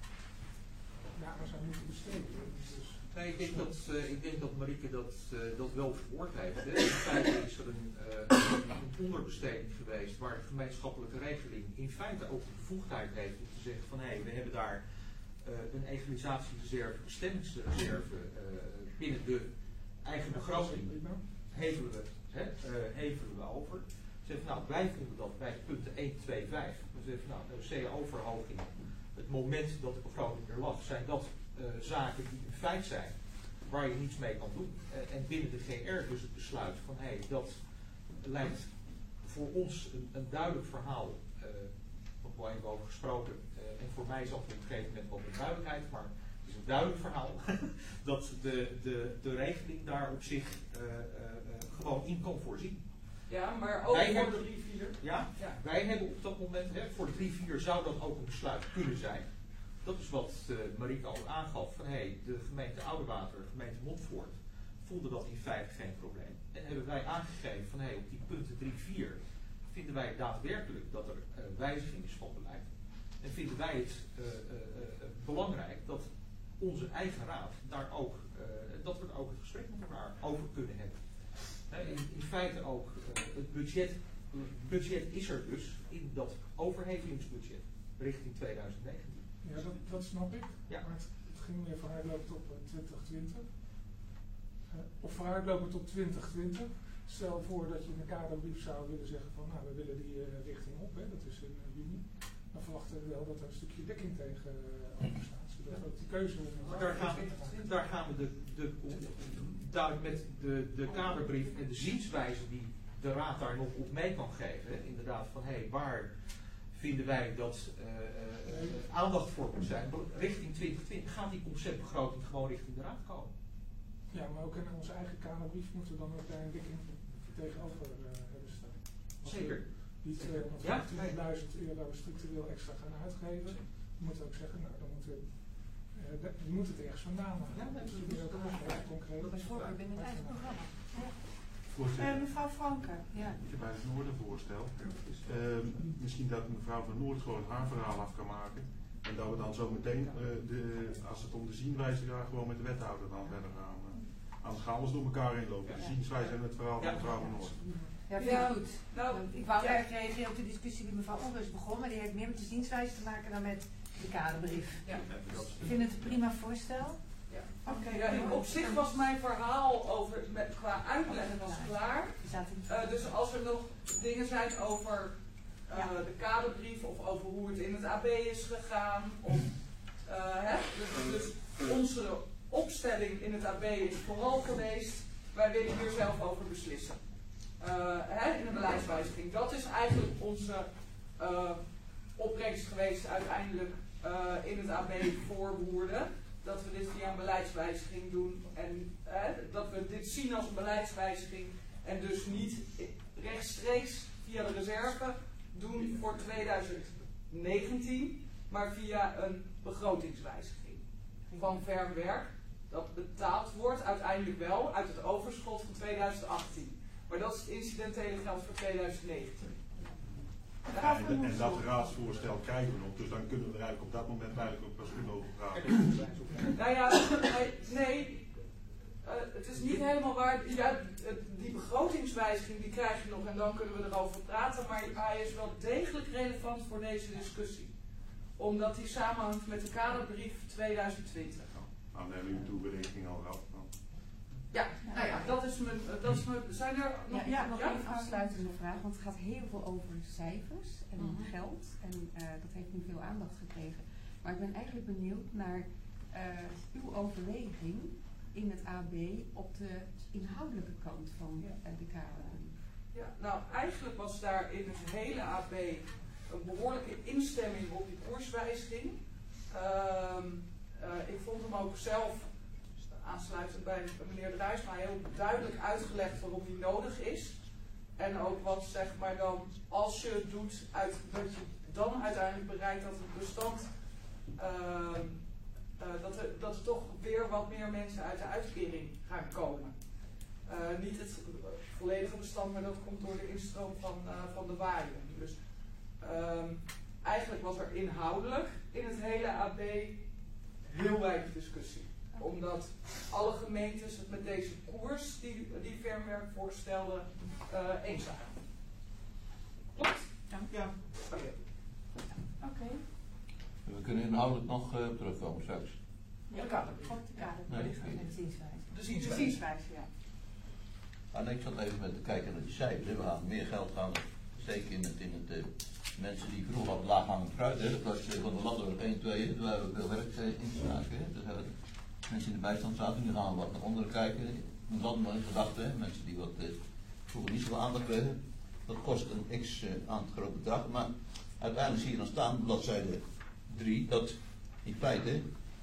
ja, zou moeten besteden. Dus, nee, ik denk dat, uh, ik denk dat Marieke dat, uh, dat wel verwoord heeft. Hè. In feite is er een, uh, een onderbesteding geweest waar de gemeenschappelijke regeling in feite ook de bevoegdheid heeft om te zeggen van hé, hey, we hebben daar uh, een egalisatiereserve, bestemmingsreserve uh, binnen de eigen begroting hevelen we, hè, uh, hevelen we over. Zeggen, nou, wij vonden dat bij punten één, twee, vijf. We zeggen, nou, de C A O-verhoging het moment dat de begroting er lag, zijn dat uh, zaken die een feit zijn, waar je niets mee kan doen. Uh, en binnen de G R dus het besluit van hé, hey, dat lijkt voor ons een, een duidelijk verhaal, uh, nog wel even over gesproken, uh, en voor mij zat er op een gegeven moment wat meer duidelijkheid, maar het is een duidelijk verhaal dat de, de, de regeling daar op zich uh, uh, uh, gewoon in kan voorzien. Ja, maar ook wij voor hebben, de drie vier. Ja, ja, wij hebben op dat moment, hè, voor de drie vier zou dat ook een besluit kunnen zijn. Dat is wat uh, Marieke al aangaf, van hé, hey, de gemeente Oudewater, de gemeente Montfoort, voelde dat in feite geen probleem. En hebben wij aangegeven van hé, hey, op die punten drie vier vinden wij daadwerkelijk dat er uh, wijziging is van beleid. En vinden wij het uh, uh, uh, belangrijk dat onze eigen raad daar ook, uh, dat we er ook het gesprek met elkaar over kunnen hebben. Uh, in, in feite ook, uh, het budget, uh, budget is er dus in dat overhevelingsbudget richting twintig negentien. Ja, dat, dat snap ik. Ja. Maar het, het ging meer vooruitlopend op uh, twintig twintig. Uh, of vooruitlopend op twintig twintig. Stel voor dat je in een kaderbrief zou willen zeggen van nou, we willen die uh, richting op, hè, dat is in uh, juni. Dan verwachten we wel dat er een stukje dekking tegen uh, open staat. Zodat we ook die keuze maar daar gaan we, daar gaan we de, de, duidelijk met de, de kaderbrief en de zienswijze die de raad daar nog op mee kan geven. Hè, inderdaad van hé, hey, waar vinden wij dat uh, uh, aandacht voor moet zijn. Richting twintig twintig gaat die conceptbegroting gewoon richting de raad komen. Ja, maar ook in onze eigen kaderbrief moeten we dan ook daar een dekking tegenover uh, hebben staan. Als Zeker. Die tweehonderdvijfentwintigduizend euro structureel extra gaan uitgeven, moeten we ook zeggen, nou dan moeten we, uh, de, je moet het ergens vandaan halen. Ja, dus dat is ook heel concreet. Dat is voorbeeld binnen het eigen programma. Ja. Voorzitter, Uh, mevrouw Franke, ja. ik heb bij het Noorden voorstel. Uh, misschien dat mevrouw van Noord gewoon haar verhaal af kan maken. En dat we dan zo meteen, uh, de, als het om de zienswijze gaat, gewoon met de wethouder dan verder gaan. Uh, anders gaan we door elkaar heen lopen. De zienswijze en het verhaal van mevrouw van Noord. Ja, vind Ja, ik goed. nou, ik wou ja. erg reageren op de discussie die mevrouw Onrust begon, maar die heeft meer met de zienswijze te maken dan met de kaderbrief. Ja. Ik vind het een prima voorstel. Ja. Oké, Ja, in- op zich was mijn verhaal over, met, qua uitleg was klaar. Uh, dus als er nog dingen zijn over uh, Ja. de kaderbrief of over hoe het in het A B is gegaan. Of, uh, hè, dus, dus onze opstelling in het A B is vooral geweest, wij willen hier zelf over beslissen. Uh, hè, in een beleidswijziging. Dat is eigenlijk onze uh, opbrengst geweest uiteindelijk uh, in het A B voor Woerden. Dat we dit via een beleidswijziging doen en hè, dat we dit zien als een beleidswijziging en dus niet rechtstreeks via de reserve doen voor twintig negentien, maar via een begrotingswijziging van verwerk dat betaald wordt uiteindelijk wel uit het overschot van twintig achttien. Maar dat is het incidentele geld voor twintig negentien. Ja, en, de, en dat raadsvoorstel krijgen we nog, dus dan kunnen we er eigenlijk op dat moment eigenlijk ook pas kunnen over praten. Nou ja, nee, uh, het is niet helemaal waar. Ja, die begrotingswijziging die krijg je nog en dan kunnen we erover praten, maar hij is wel degelijk relevant voor deze discussie. Omdat die samenhangt met de kaderbrief twintig twintig. Nou, dan hebben we uw toeberekening al gehad. Ja, nou ja, dat is mijn, dat is mijn, zijn er nog, Ja, ja, nog ja? een afsluitende vraag, want het gaat heel veel over cijfers en Mhm. geld. En uh, dat heeft nu veel aandacht gekregen. Maar ik ben eigenlijk benieuwd naar uh, uw overweging in het A B op de inhoudelijke kant van uh, de kaderbrief. Ja, nou eigenlijk was daar in het hele A B een behoorlijke instemming op die koerswijziging. Um, uh, ik vond hem ook zelf, aansluitend bij meneer De Ruijsma, heel duidelijk uitgelegd waarom die nodig is. En ook wat zeg maar dan, als je het doet, uit, dat je dan uiteindelijk bereikt dat het bestand, uh, uh, dat, er, dat er toch weer wat meer mensen uit de uitkering gaan komen. Uh, niet het volledige bestand, maar dat komt door de instroom van, uh, van de waaien. Dus um, eigenlijk was er inhoudelijk in het hele A B heel weinig discussie. Omdat alle gemeentes het met deze koers die, die Verwerk voorstelde uh, eens waren. Klopt? Ja. Ja. Oké. Okay. Okay. We kunnen inhoudelijk nog uh, terugkomen straks. Ja, de kader. Op de kader. Nee, En de zienswijze. De De zienswijze. zienswijze, ja. Ah, nee, ik zat even met te kijken naar die cijfers. We gaan meer geld gaan steken in het, in het uh, mensen die vroeger hadden laaghangend fruit, hè, dat was uh, van de ladder één, twee, toen hebben we veel werk uh, in te maken. Hè. Dus uh, mensen in de bijstand zaten, nu gaan we wat naar onderen kijken. Een ladder maar in gedachten, mensen die wat uh, vroeger niet zoveel aandacht kregen. Dat kost een x uh, aan het groot bedrag, maar uiteindelijk zie je dan staan, bladzijde drie, dat in feite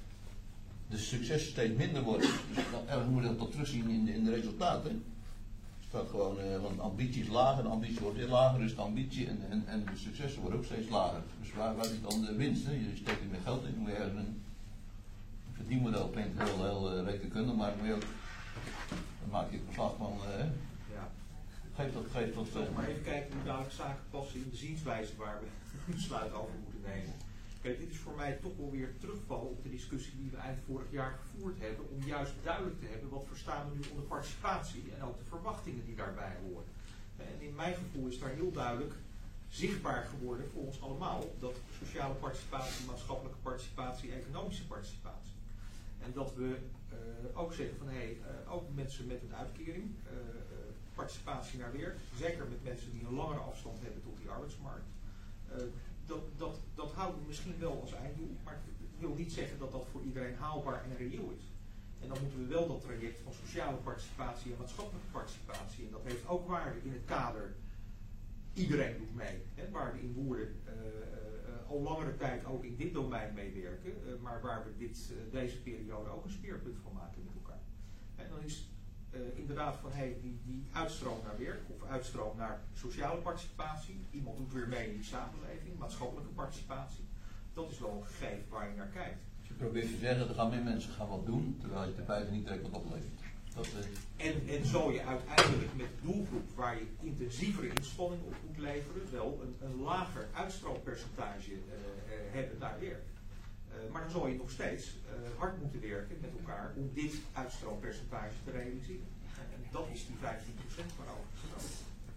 de successen steeds minder worden. Dus ergens moet je dat toch terugzien in de, in de resultaten. Het staat gewoon, uh, want de ambitie is lager, de ambitie wordt weer lager, dus de ambitie en, en, en de successen worden ook steeds lager. Dus waar, waar is dan de winst? Hè? Je steekt er meer geld in, dan moet je ergens een verdienmodel, klinkt heel, heel uh, rekenkundig, maar dan moet je ook, dan maak je het verslag van, uh, ja. geef dat, geef dat. Uh, maar even kijken hoe dadelijk zaken passen in de zienswijze waar we een besluit over moeten nemen. Kijk, dit is voor mij toch wel weer terugvallen op de discussie die we eind vorig jaar gevoerd hebben, om juist duidelijk te hebben wat verstaan we nu onder participatie en ook de verwachtingen die daarbij horen. En in mijn gevoel is daar heel duidelijk zichtbaar geworden voor ons allemaal dat sociale participatie, maatschappelijke participatie, economische participatie. En dat we uh, ook zeggen van hé, hey, uh, ook mensen met een uitkering, uh, uh, participatie naar werk, zeker met mensen die een langere afstand hebben tot die arbeidsmarkt. Uh, Dat, dat, dat houden we misschien wel als einddoel, maar ik wil niet zeggen dat dat voor iedereen haalbaar en reëel is. En dan moeten we wel dat traject van sociale participatie en maatschappelijke participatie, en dat heeft ook waarde in het kader, iedereen doet mee, hè, waar we in Woerden uh, uh, al langere tijd ook in dit domein meewerken, uh, maar waar we dit, uh, deze periode ook een speerpunt van maken met elkaar. En dan is Uh, inderdaad van hey, die, die uitstroom naar werk of uitstroom naar sociale participatie. Iemand doet weer mee in die samenleving, maatschappelijke participatie. Dat is wel een gegeven waar je naar kijkt. Dus je probeert te zeggen, er gaan meer mensen gaan wat doen, terwijl je de feiten niet direct wat oplevert. Dat, uh... en, en zo je uiteindelijk met de doelgroep waar je intensievere inspanning op moet leveren, wel een, een lager uitstroompercentage uh, uh, hebben naar werk. Uh, maar dan zal je nog steeds uh, hard moeten werken met elkaar om dit uitstroompercentage te realiseren. En, en dat is die vijftien procent waarover gesproken.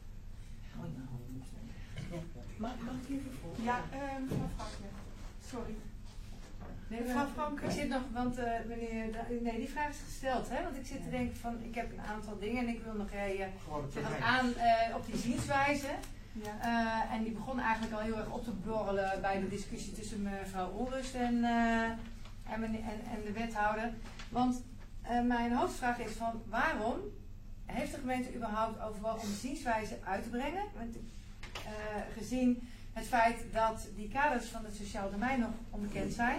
Mag, mag ik even voor? Ja, uh, mevrouw Franke. Sorry. Nee, mevrouw Franke, ik zit nog, want uh, meneer, nee, die vraag is gesteld, hè? Want ik zit te denken van, ik heb een aantal dingen en ik wil nog uh, aan uh, op die zienswijze. Ja. Uh, en die begon eigenlijk al heel erg op te borrelen bij de discussie tussen mevrouw Onrust en, uh, en, en, en de wethouder. Want uh, mijn hoofdvraag is van waarom heeft de gemeente überhaupt overwogen om de zienswijze uit te brengen? Want, uh, gezien het feit dat die kaders van het sociaal domein nog onbekend zijn.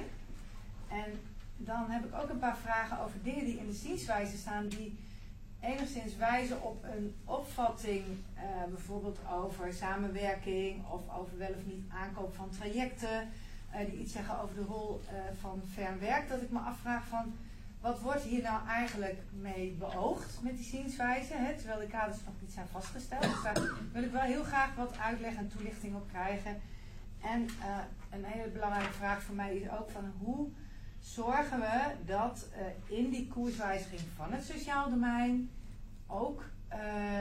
En dan heb ik ook een paar vragen over dingen die in de zienswijze staan die enigszins wijzen op een opvatting, uh, bijvoorbeeld over samenwerking of over wel of niet aankoop van trajecten, uh, die iets zeggen over de rol uh, van fern werk, dat ik me afvraag van wat wordt hier nou eigenlijk mee beoogd met die zienswijze, hè, terwijl de kaders nog niet zijn vastgesteld. Dus daar wil ik wel heel graag wat uitleg en toelichting op krijgen. En uh, een hele belangrijke vraag voor mij is ook van hoe zorgen we dat uh, in die koerswijziging van het sociaal domein ook uh,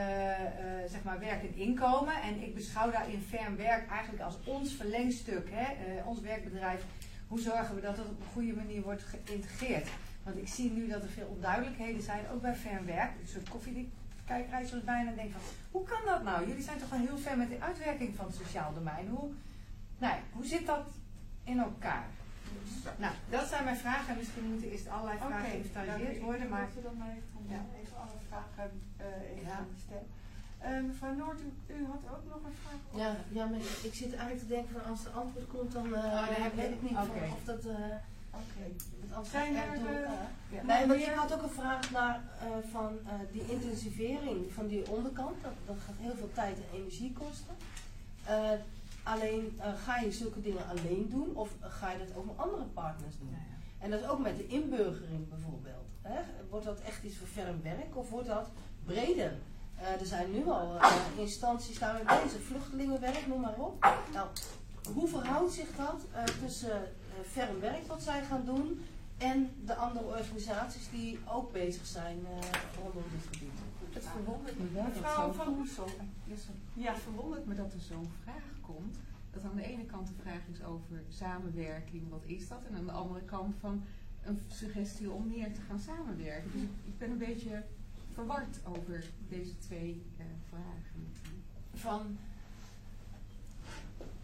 uh, zeg maar werk en inkomen. En ik beschouw daarin fern werk eigenlijk als ons verlengstuk, hè, uh, ons werkbedrijf. Hoe zorgen we dat het op een goede manier wordt geïntegreerd? Want ik zie nu dat er veel onduidelijkheden zijn, ook bij fern werk. Een soort koffiekijkreis zoals bijna en denk van, hoe kan dat nou? Jullie zijn toch al heel ver met de uitwerking van het sociaal domein. Hoe, nou ja, hoe zit dat in elkaar? Nou, dat zijn mijn vragen en misschien moeten eerst allerlei vragen okay, geïnventariseerd worden. Maar ik dan even, om ja. even alle vragen uh, even ja. te stellen. Uh, mevrouw Noord, u, u had ook nog een vraag? Ja, ja, maar ik zit eigenlijk te denken van als er antwoord komt, dan uh, oh, dan weet ik niet okay. of dat. Uh, Okay. Het zijn er door uh, ja. Nee, maar ik had ook een vraag naar uh, van uh, die intensivering van die onderkant. Dat, dat gaat heel veel tijd en energie kosten. Uh, alleen uh, ga je zulke dingen alleen doen of ga je dat ook met andere partners doen? Ja, ja. En dat is ook met de inburgering bijvoorbeeld. Hè? Wordt dat echt iets voor ferm werk of wordt dat breder? Uh, er zijn nu al uh, instanties daarmee bezig, vluchtelingenwerk, noem maar op. Nou, hoe verhoudt zich dat uh, tussen uh, ferm werk wat zij gaan doen en de andere organisaties die ook bezig zijn uh, rondom dit gebied? Het verwondert me wel mevrouw dat van Hoesel. Ja, het verwondert me dat er zo'n vraag komt. Dat aan de ene kant de vraag is over samenwerking, wat is dat? En aan de andere kant van een suggestie om meer te gaan samenwerken. Dus ik, ik ben een beetje verward over deze twee uh, vragen. Van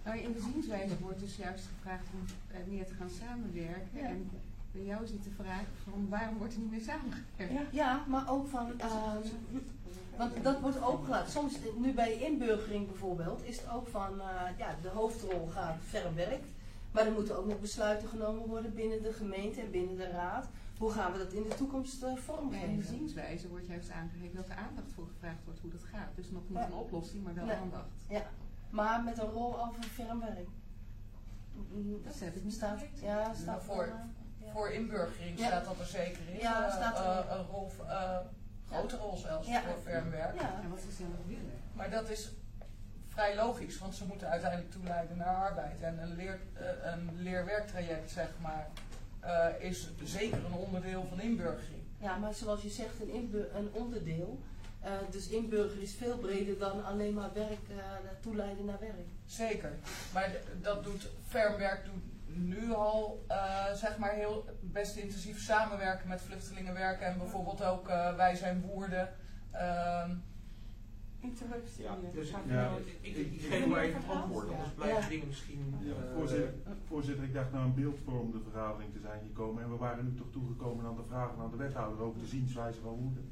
Nou, in de zienswijze wordt dus juist gevraagd om uh, meer te gaan samenwerken. Ja. En bij jou zit de vraag van waarom wordt er niet meer samengewerkt? Ja, ja, maar ook van, um, want dat wordt ook gelaten. Soms, nu bij inburgering bijvoorbeeld, is het ook van, uh, ja, de hoofdrol gaat verwerkt. Maar er moeten ook nog besluiten genomen worden binnen de gemeente en binnen de raad. Hoe gaan we dat in de toekomst uh, vormgeven? In de zienswijze wordt juist aangegeven dat er aandacht voor gevraagd wordt hoe dat gaat. Dus nog niet Ja. een oplossing, maar wel Nee. aandacht. Ja, maar met een rol over verwerk. Dat heb ik niet staat. geweten. Ja, staat Nou, voor, van, uh, ja. voor inburgering Ja. staat dat er zeker in. Ja, Uh, staat er uh, in. een rol, uh, grote rol zelfs Ja. voor Fernwerk. Ja. En wat ze zelf willen. Maar dat is vrij logisch, want ze moeten uiteindelijk toeleiden naar arbeid. En een, leer, uh, een leerwerktraject, zeg maar, uh, is zeker een onderdeel van inburgering. Ja, maar zoals je zegt, een, inbu- een onderdeel. Uh, dus inburgeren is veel breder dan alleen maar werk, uh, toeleiden naar werk. Zeker. Maar d- dat doet Fernwerk doet nu al, uh, zeg maar, heel best intensief samenwerken met vluchtelingenwerken. En bijvoorbeeld ook uh, Wij Zijn Woerden. Uh, Interruptie. Ja, dus ik, Ja. ik, ik, ik geef maar even het antwoord, anders blijven dingen misschien... Ja, uh, voorzitter, voorzitter, ik dacht nou een beeldvormende vergadering te zijn gekomen en we waren nu toch toegekomen aan de vragen aan de wethouder over de zienswijze van Woerden.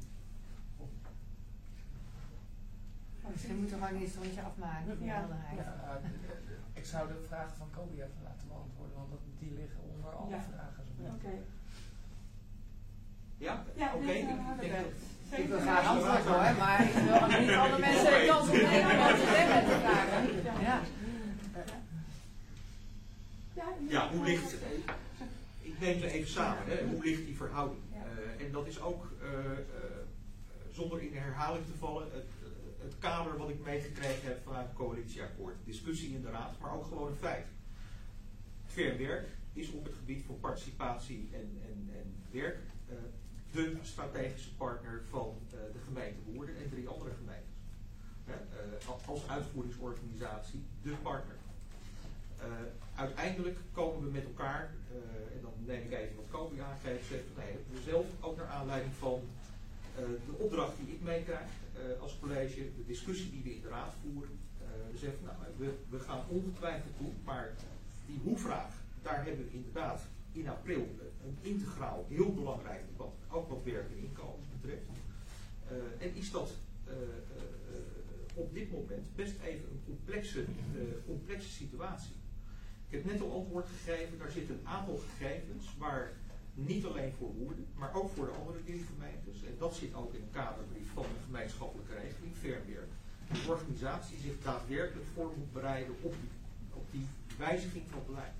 Misschien moeten we gewoon eerst een rondje afmaken. voor de Ja, helderheid. ja, uh, ik zou de vragen van Kobi even laten beantwoorden, want dat, die liggen onder alle Ja. vragen. Oké. Okay. Ja, Ja, oké. nee, ik nou, denk dat- dat- Ik wil graag antwoord hoor, maar ik wil niet alle mensen de kans op nemen om te zeggen te vragen. Ja. Ja, hoe ligt, ik neem ze even samen, hè, hoe ligt die verhouding? Uh, en dat is ook, uh, uh, zonder in de herhaling te vallen, het, uh, het kader wat ik meegekregen heb vanuit het coalitieakkoord. Discussie in de raad, maar ook gewoon een feit. Fernwerk is op het gebied van participatie en, en, en werk uh, de strategische partner van uh, de gemeente Woerden en drie andere gemeentes. Uh, uh, als uitvoeringsorganisatie de partner. Uh, uiteindelijk komen we met elkaar, uh, en dan neem ik even wat Kobi aangeeft, zeggen van nee, we zelf ook naar aanleiding van uh, de opdracht die ik meekrijg uh, als college, de discussie die we in de raad voeren. Uh, we zeggen van nou, we, we gaan ongetwijfeld doen, maar die hoe-vraag, daar hebben we inderdaad in april een integraal, heel belangrijk debat, ook wat werk en inkomen betreft. Uh, en is dat uh, uh, op dit moment best even een complexe, uh, complexe situatie. Ik heb net al antwoord gegeven, daar zitten een aantal gegevens waar niet alleen voor Woerden, maar ook voor de andere drie gemeentes, en dat zit ook in een kaderbrief van een gemeenschappelijke regeling, Fernwerk, de organisatie zich daadwerkelijk voor moet bereiden op die, op die wijziging van beleid.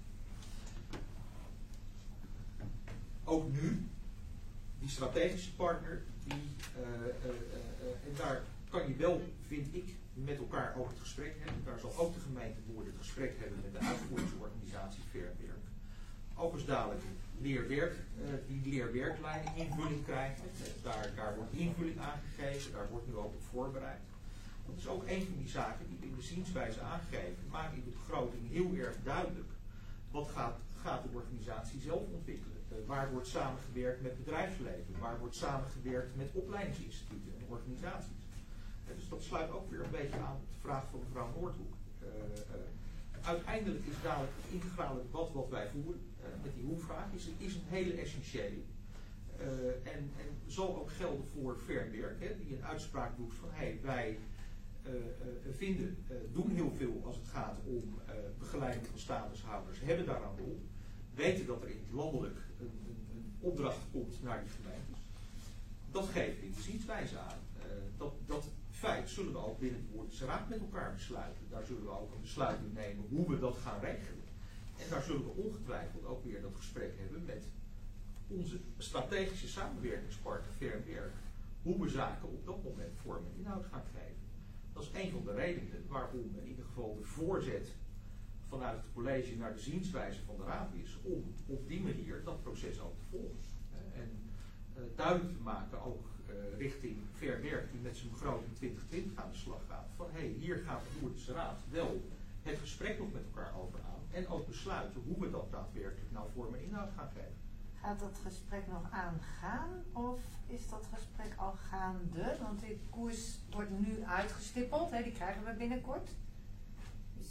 Ook nu, die strategische partner, die, uh, uh, uh, uh, en daar kan je wel, vind ik, met elkaar over het gesprek hebben. Daar zal ook de gemeente Woerden het gesprek hebben met de uitvoeringsorganisatie Fernwerk. Ook als dadelijk leerwerk, uh, die leerwerklijn invulling krijgt. Daar, daar wordt invulling aangegeven, daar wordt nu ook op voorbereid. Dat is ook een van die zaken die we in de zienswijze aangeven, maar in de begroting heel erg duidelijk. Wat gaat, gaat de organisatie zelf ontwikkelen? Uh, waar wordt samengewerkt met bedrijfsleven? Waar wordt samengewerkt met opleidingsinstituten en organisaties? Uh, dus dat sluit ook weer een beetje aan op de vraag van mevrouw Noordhoek. Uh, uh, uiteindelijk is dadelijk het integrale debat wat wij voeren, uh, met die hoe-vraag, is, is een hele essentiële. Uh, en, en zal ook gelden voor Fernwerk, hè, die een uitspraak doet van hey, wij uh, uh, vinden, uh, doen heel veel als het gaat om uh, begeleiding van statushouders, hebben daaraan rol, weten dat er in het landelijk een, een, een opdracht komt naar die gemeentes. Dat geeft in de zienswijze aan. Uh, dat, dat feit zullen we ook binnen de Woerdense Raad met elkaar besluiten. Daar zullen we ook een besluit in nemen hoe we dat gaan regelen. En daar zullen we ongetwijfeld ook weer dat gesprek hebben met onze strategische samenwerkingspartner Fernwerk, hoe we zaken op dat moment vorm en inhoud gaan geven. Dat is een van de redenen waarom in ieder geval de voorzet vanuit het college naar de zienswijze van de raad is om op die manier dat proces ook te volgen. Uh, en uh, duidelijk te maken ook uh, richting Fernwerk die met zijn begroting twintig twintig aan de slag gaat. Van hé, hey, hier gaat de Woerdense Raad wel het gesprek nog met elkaar over aan en ook besluiten hoe we dat daadwerkelijk nou vorm en inhoud gaan geven. Gaat dat gesprek nog aangaan of is dat gesprek al gaande? Want die koers wordt nu uitgestippeld, hè, die krijgen we binnenkort. Dus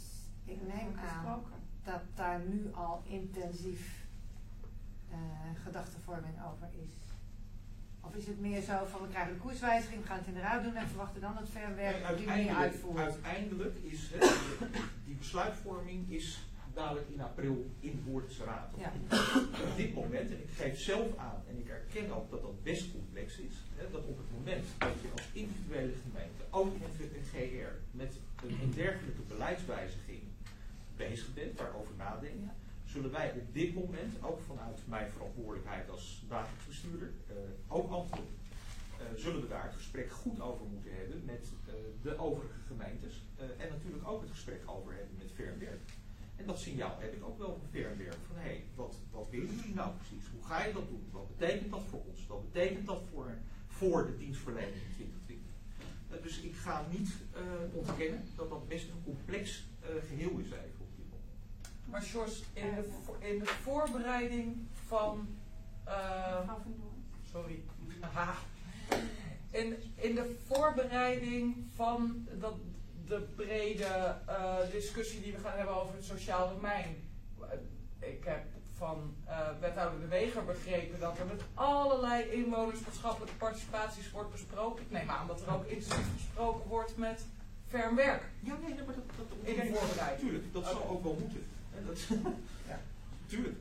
ik neem aan dat daar nu al intensief uh, gedachtenvorming over is. Of is het meer zo van we krijgen de koerswijziging, we gaan het inderdaad doen en verwachten dan het verwerk nee, op die manier uitvoeren? Uiteindelijk is he, die besluitvorming is dadelijk in april in de Woerdense Raad. Ja. Op dit moment, en ik geef zelf aan en ik erken ook dat dat best complex is, he, dat op het moment dat je als individuele gemeente, ook in een G R, met een, een dergelijke beleidswijziging bezig bent, daarover nadenken, ja, zullen wij op dit moment, ook vanuit mijn verantwoordelijkheid als dagelijks bestuurder, uh, ook antwoord, uh, zullen we daar het gesprek goed over moeten hebben met uh, de overige gemeentes uh, en natuurlijk ook het gesprek over hebben met Fernwerk. En dat signaal heb ik ook wel van Fernwerk van hé, hey, wat, wat willen jullie nou precies? Hoe ga je dat doen? Wat betekent dat voor ons? Wat betekent dat voor, voor de dienstverlening in twintig twintig? Uh, dus ik ga niet uh, ontkennen dat dat best een complex uh, geheel is even. Maar Sjors, in de, in de voorbereiding van... Uh, sorry. Aha. In, in de voorbereiding van dat, de brede uh, discussie die we gaan hebben over het sociaal domein. Ik heb van uh, wethouder De Weger begrepen dat er met allerlei inwoners maatschappelijke participaties wordt besproken. Ik neem aan dat er ook intensief besproken wordt met Fernwerk. Ja, nee, maar dat, dat, in de voorbereiding. Tuurlijk, dat zal ook wel moeten. Dat, ja, tuurlijk.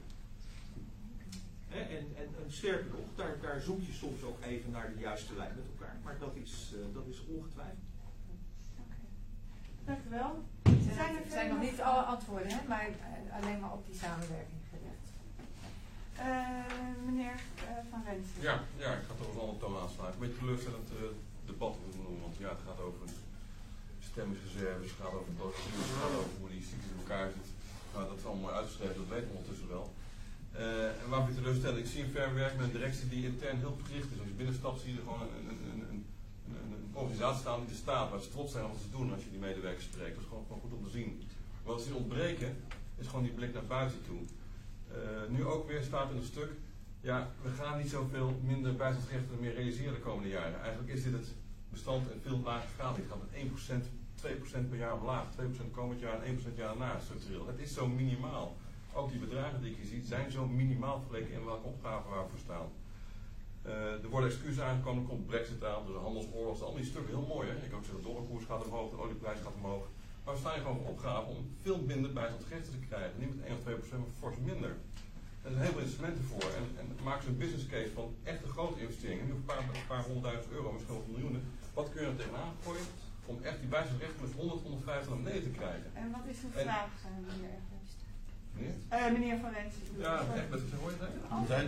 En, en, en sterker nog, daar, daar zoek je soms ook even naar de juiste lijn met elkaar. Maar dat is, uh, dat is ongetwijfeld. Okay. Dank u wel. Er zijn, er zijn nog niet alle antwoorden, hè, maar uh, alleen maar op die samenwerking gericht. Uh, meneer uh, Van Rensen. Ja, ja, ik ga toch een andere toon aanslaan. Een beetje teleurstellend uh, debat moeten noemen, want ja, het gaat over stemmingsreserves, het gaat over procedures, het gaat over hoe die instituut in elkaar zit. Nou, dat is allemaal mooi uitgeschreven, dat weten we ondertussen wel. Uh, en waar ik teleurstellend, ik zie een Fernwerk met een directie die intern heel gericht is. Als je binnenstapt zie je er gewoon een, een, een, een, een, een organisatie staan die er staat, waar ze trots zijn op wat ze doen als je die medewerkers spreekt. Dat is gewoon, gewoon goed om te zien. Wat ze ontbreken, is gewoon die blik naar buiten toe. Uh, nu ook weer staat in een stuk, ja, we gaan niet zoveel minder bijstandsrechten meer realiseren de komende jaren. Eigenlijk is dit het bestand in veel lager schaal. Het gaat met één procent, twee procent per jaar omlaag, twee procent komend jaar en één procent jaar daarna structureel. Het is zo minimaal. Ook die bedragen die ik hier zie zijn zo minimaal vergeleken in welke opgave waar we voor staan. Uh, er worden excuses aangekomen, er komt Brexit aan, dus de handelsoorlog, dat is allemaal die stukken heel mooi. Hè? Ik kan ook zeggen, de dollarkoers gaat omhoog, de olieprijs gaat omhoog. Maar we staan hier gewoon voor opgave om veel minder bijstandsrechten te krijgen. Niet met één of twee procent, maar fors minder. Er zijn heel veel instrumenten voor. En, en maak ze een business case van echte grote investeringen, nu een paar, een paar honderdduizend euro, misschien wel miljoenen. Wat kun je er tegenaan gooien om echt die bijstandsrechten met honderd, honderdvijftig naar beneden te krijgen? En wat is uw en, vraag, meneer Ernst? Meneer? Uh, meneer Van Rensen. Ja, echt met hoor je dat? Zijn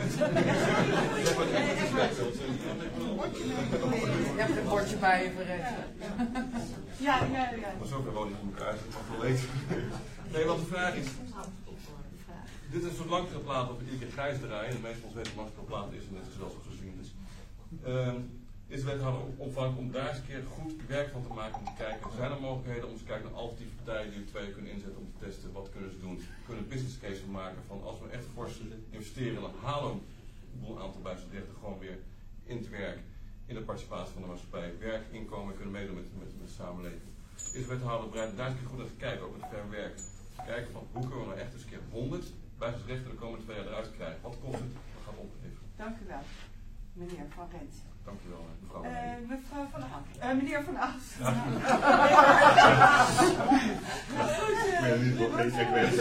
Je hebt een bordje bij je verrennen. Ja, ja, ja. Maar zo gewoon niet in elkaar zitten, maar wel lezen. Nee, wat de vraag is. Dit is een soort langere of iedere keer grijs draaien. De meeste van ons weten wat een plaat is en het is wel zo gezien is. Um, is de wethouder omvangrijk om daar eens een keer goed werk van te maken om te kijken. Zijn er mogelijkheden om te kijken naar alternatieve partijen die we twee kunnen inzetten om te testen wat kunnen ze doen. We kunnen een business case van maken van als we echt fors investeren dan halen we een boel aantal bijstandsrechten gewoon weer in het werk. In de participatie van de maatschappij. Werk, inkomen en kunnen meedoen met, met, met de samenleving. Is de wethouder bereid daar eens een keer goed naar te kijken, ook met Fernwerk. Te kijken van hoe kunnen we nou echt eens een keer honderd bijstandsrechten de komende twee jaar eruit krijgen. Wat kost het? Wat gaat het opleveren? Dank u wel, meneer Van Rensen. Dank u wel, mevrouw. Uh, mevrouw Van Ast. Uh, meneer Van Ast. Ja. Ik ben niet voor geen sequentie.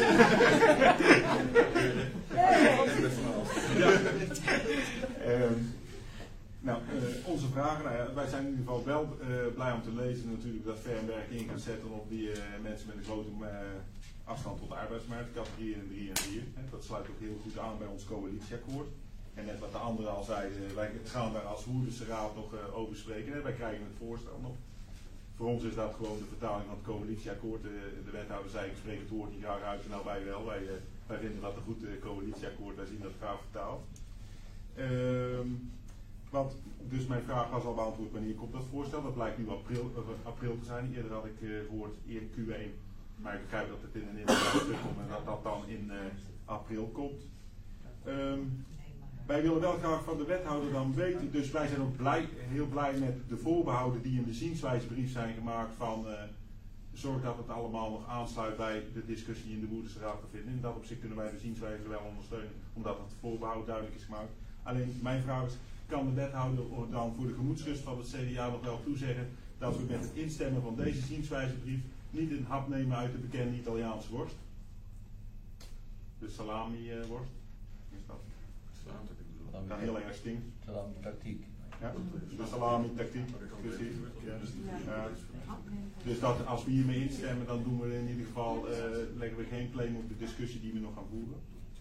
Nou, uh, onze vragen, nou ja, wij zijn in ieder geval wel uh, blij om te lezen natuurlijk dat Fernwerk in gaat zetten op die uh, mensen met een grote uh, afstand tot de arbeidsmarkt, categorie en drie en vier. Dat sluit ook heel goed aan bij ons coalitieakkoord. En net wat de anderen al zeiden, wij gaan daar als Woerdense Raad nog uh, over spreken. Wij krijgen het voorstel nog. Voor ons is dat gewoon de vertaling van het coalitieakkoord. De, de wethouder zei, ik spreek het woord niet graag uit, nou wij wel. Wij, uh, wij vinden dat een goed uh, coalitieakkoord, wij zien dat graag vertaald. Um, wat, dus mijn vraag was al beantwoord, wanneer komt dat voorstel? Dat blijkt nu april, uh, april te zijn. Eerder had ik uh, gehoord in Q één. Maar ik begrijp dat het in een inderdaad stuk komt en dat dat dan in uh, april komt. Um, Wij willen wel graag van de wethouder dan weten, dus wij zijn ook blij, heel blij met de voorbehouden die in de zienswijzebrief zijn gemaakt van uh, zorg dat het allemaal nog aansluit bij de discussie in de Woerdense bevinden. In dat opzicht kunnen wij de zienswijze wel ondersteunen, omdat het voorbehoud duidelijk is gemaakt. Alleen mijn vraag is, kan de wethouder dan voor de gemoedsrust van het C D A nog wel toezeggen dat we met het instemmen van deze zienswijzebrief niet een hap nemen uit de bekende Italiaanse worst? De salami-worst. Is dat? Dan Dat heel erg stinkt. Salami-tactiek. Ja, de salami-tactiek. Precies. Ja. Ja. Dus dat, als we hiermee instemmen, dan doen we in ieder geval, uh, leggen we geen claim op de discussie die we nog gaan voeren.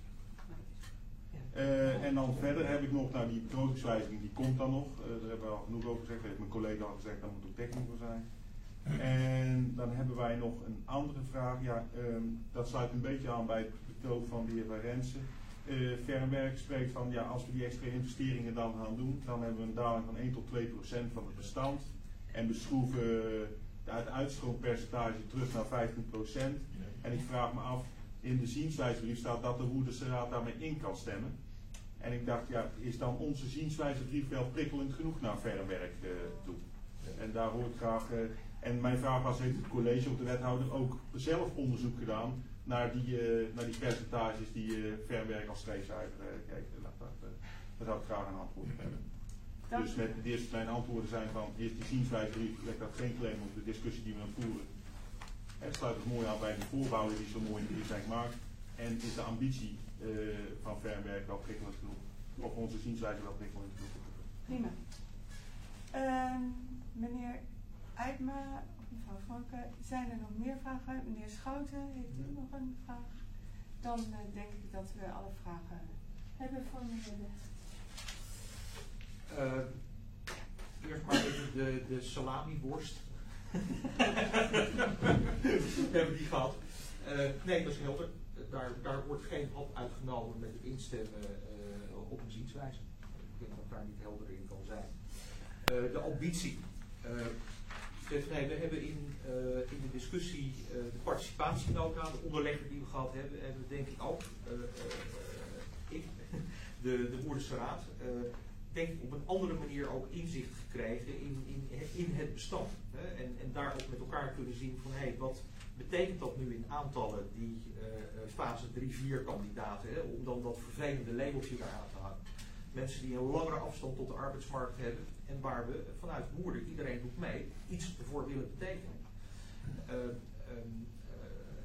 Uh, en dan verder heb ik nog, nou die begrotingswijziging die komt dan nog, uh, daar hebben we al genoeg over gezegd, daar heeft mijn collega al gezegd, daar moet ook dekking voor zijn. En dan hebben wij nog een andere vraag, ja, um, dat sluit een beetje aan bij het betoog van de heer Van Rensen. Uh, Fernwerk spreekt van, ja, als we die extra investeringen dan gaan doen, dan hebben we een daling van één tot twee procent van het bestand. En we schroeven uh, het uitstroompercentage terug naar vijftien procent. En ik vraag me af, in de zienswijzebrief staat dat de Woerdense Raad daarmee in kan stemmen. En ik dacht, ja, is dan onze zienswijzebrief wel prikkelend genoeg naar Fernwerk uh, toe? En daar hoor ik graag. Uh, en mijn vraag was, heeft het college of de wethouder ook zelf onderzoek gedaan naar die, uh, naar die percentages die uh, Fernwerk als streefcijfer uh, kijkt? Uh, uh, daar zou ik graag een antwoord op hebben. Dank. Dus met, eerst mijn antwoorden zijn van, eerst die zienswijzebrief, legt dat geen claim op de discussie die we gaan voeren. Het sluit het mooi aan bij de voorbouwen die zo mooi in de brief zijn gemaakt. En is de ambitie uh, van Fernwerk wel prikkelend genoeg? Of onze zienswijze wel prikkelend genoeg? Prima. Uh, meneer Eijkma of mevrouw Franke, zijn er nog meer vragen? Meneer Schouten, heeft u nog een vraag? Dan uh, denk ik dat we alle vragen hebben voor meneer De. Uh, eerst maar even de, de salami-worst. Hebben we die gehad? Uh, nee, dat is helder. Daar, daar wordt geen hap uitgenomen met het instemmen uh, op een zienswijze. Ik denk dat ik daar niet helder in kan zijn. Uh, de ambitie. Uh, nee, we hebben in, uh, in de discussie uh, de participatienota, de onderlegger die we gehad hebben, hebben we denk ik ook, uh, uh, ik, de, de Woerdense Raad, uh, denk ik op een andere manier ook inzicht gekregen in, in, in het bestand. Hè? En, en daar ook met elkaar kunnen zien van, hé, hey, wat betekent dat nu in aantallen die uh, fase drie vier kandidaten, hè? Om dan dat vervelende labeltje daar aan te hangen. Mensen die een langere afstand tot de arbeidsmarkt hebben en waar we vanuit Woerden, iedereen doet mee, iets ervoor willen betekenen. Uh, um, uh,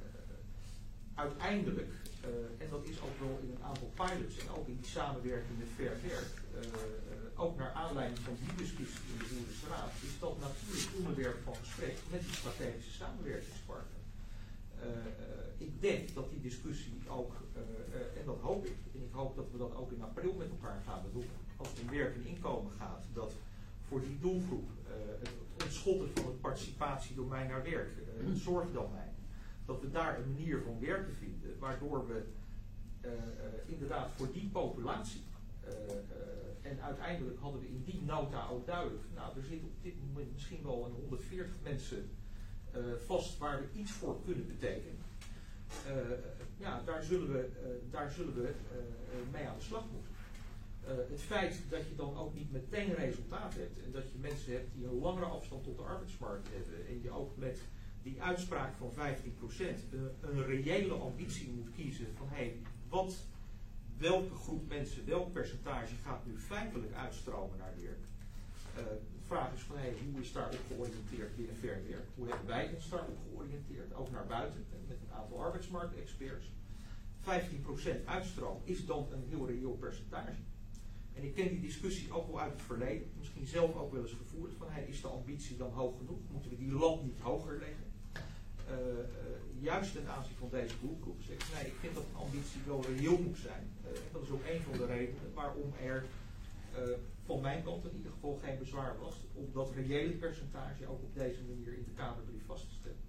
uiteindelijk, uh, en dat is ook wel in een aantal pilots en ook in die samenwerking met Fernwerk, uh, uh, ook naar aanleiding van die discussie in de Woerdense Raad, is dat natuurlijk onderwerp van gesprek met die strategische samenwerkingspartner. Uh, uh, ik denk dat die discussie ook, uh, uh, en dat hoop ik, en ik hoop dat we dat ook in april met elkaar gaan bedoelen, als het om werk en inkomen gaat, dat voor die doelgroep uh, het ontschotten van het participatiedomein naar werk, uh, het zorgdomein, dat we daar een manier van werken vinden, waardoor we uh, uh, inderdaad voor die populatie, uh, uh, en uiteindelijk hadden we in die nota ook duidelijk, nou er zitten op dit moment misschien wel een honderdveertig mensen uh, vast waar we iets voor kunnen betekenen. Uh, ja, daar zullen we, uh, daar zullen we uh, mee aan de slag moeten. Uh, het feit dat je dan ook niet meteen resultaat hebt en dat je mensen hebt die een langere afstand tot de arbeidsmarkt hebben en je ook met die uitspraak van vijftien procent een, een reële ambitie moet kiezen van hé, hey, wat, welke groep mensen, welk percentage gaat nu feitelijk uitstromen naar werk? Uh, de vraag is van hey, hoe is daarop georiënteerd binnen Fernwerk? Hoe hebben wij ons daarop georiënteerd? Ook naar buiten met een aantal arbeidsmarktexperts. vijftien procent uitstroom is dan een heel reëel percentage. En ik ken die discussie ook wel uit het verleden, misschien zelf ook wel eens gevoerd, van hey, is de ambitie dan hoog genoeg? Moeten we die lat niet hoger leggen? Uh, uh, juist ten aanzien van deze doelgroep zeg ik, nee, ik vind dat een ambitie wel reëel moet zijn. Uh, dat is ook een van de redenen waarom er uh, van mijn kant in ieder geval geen bezwaar was om dat reële percentage ook op deze manier in de Kamerbrief vast te stellen.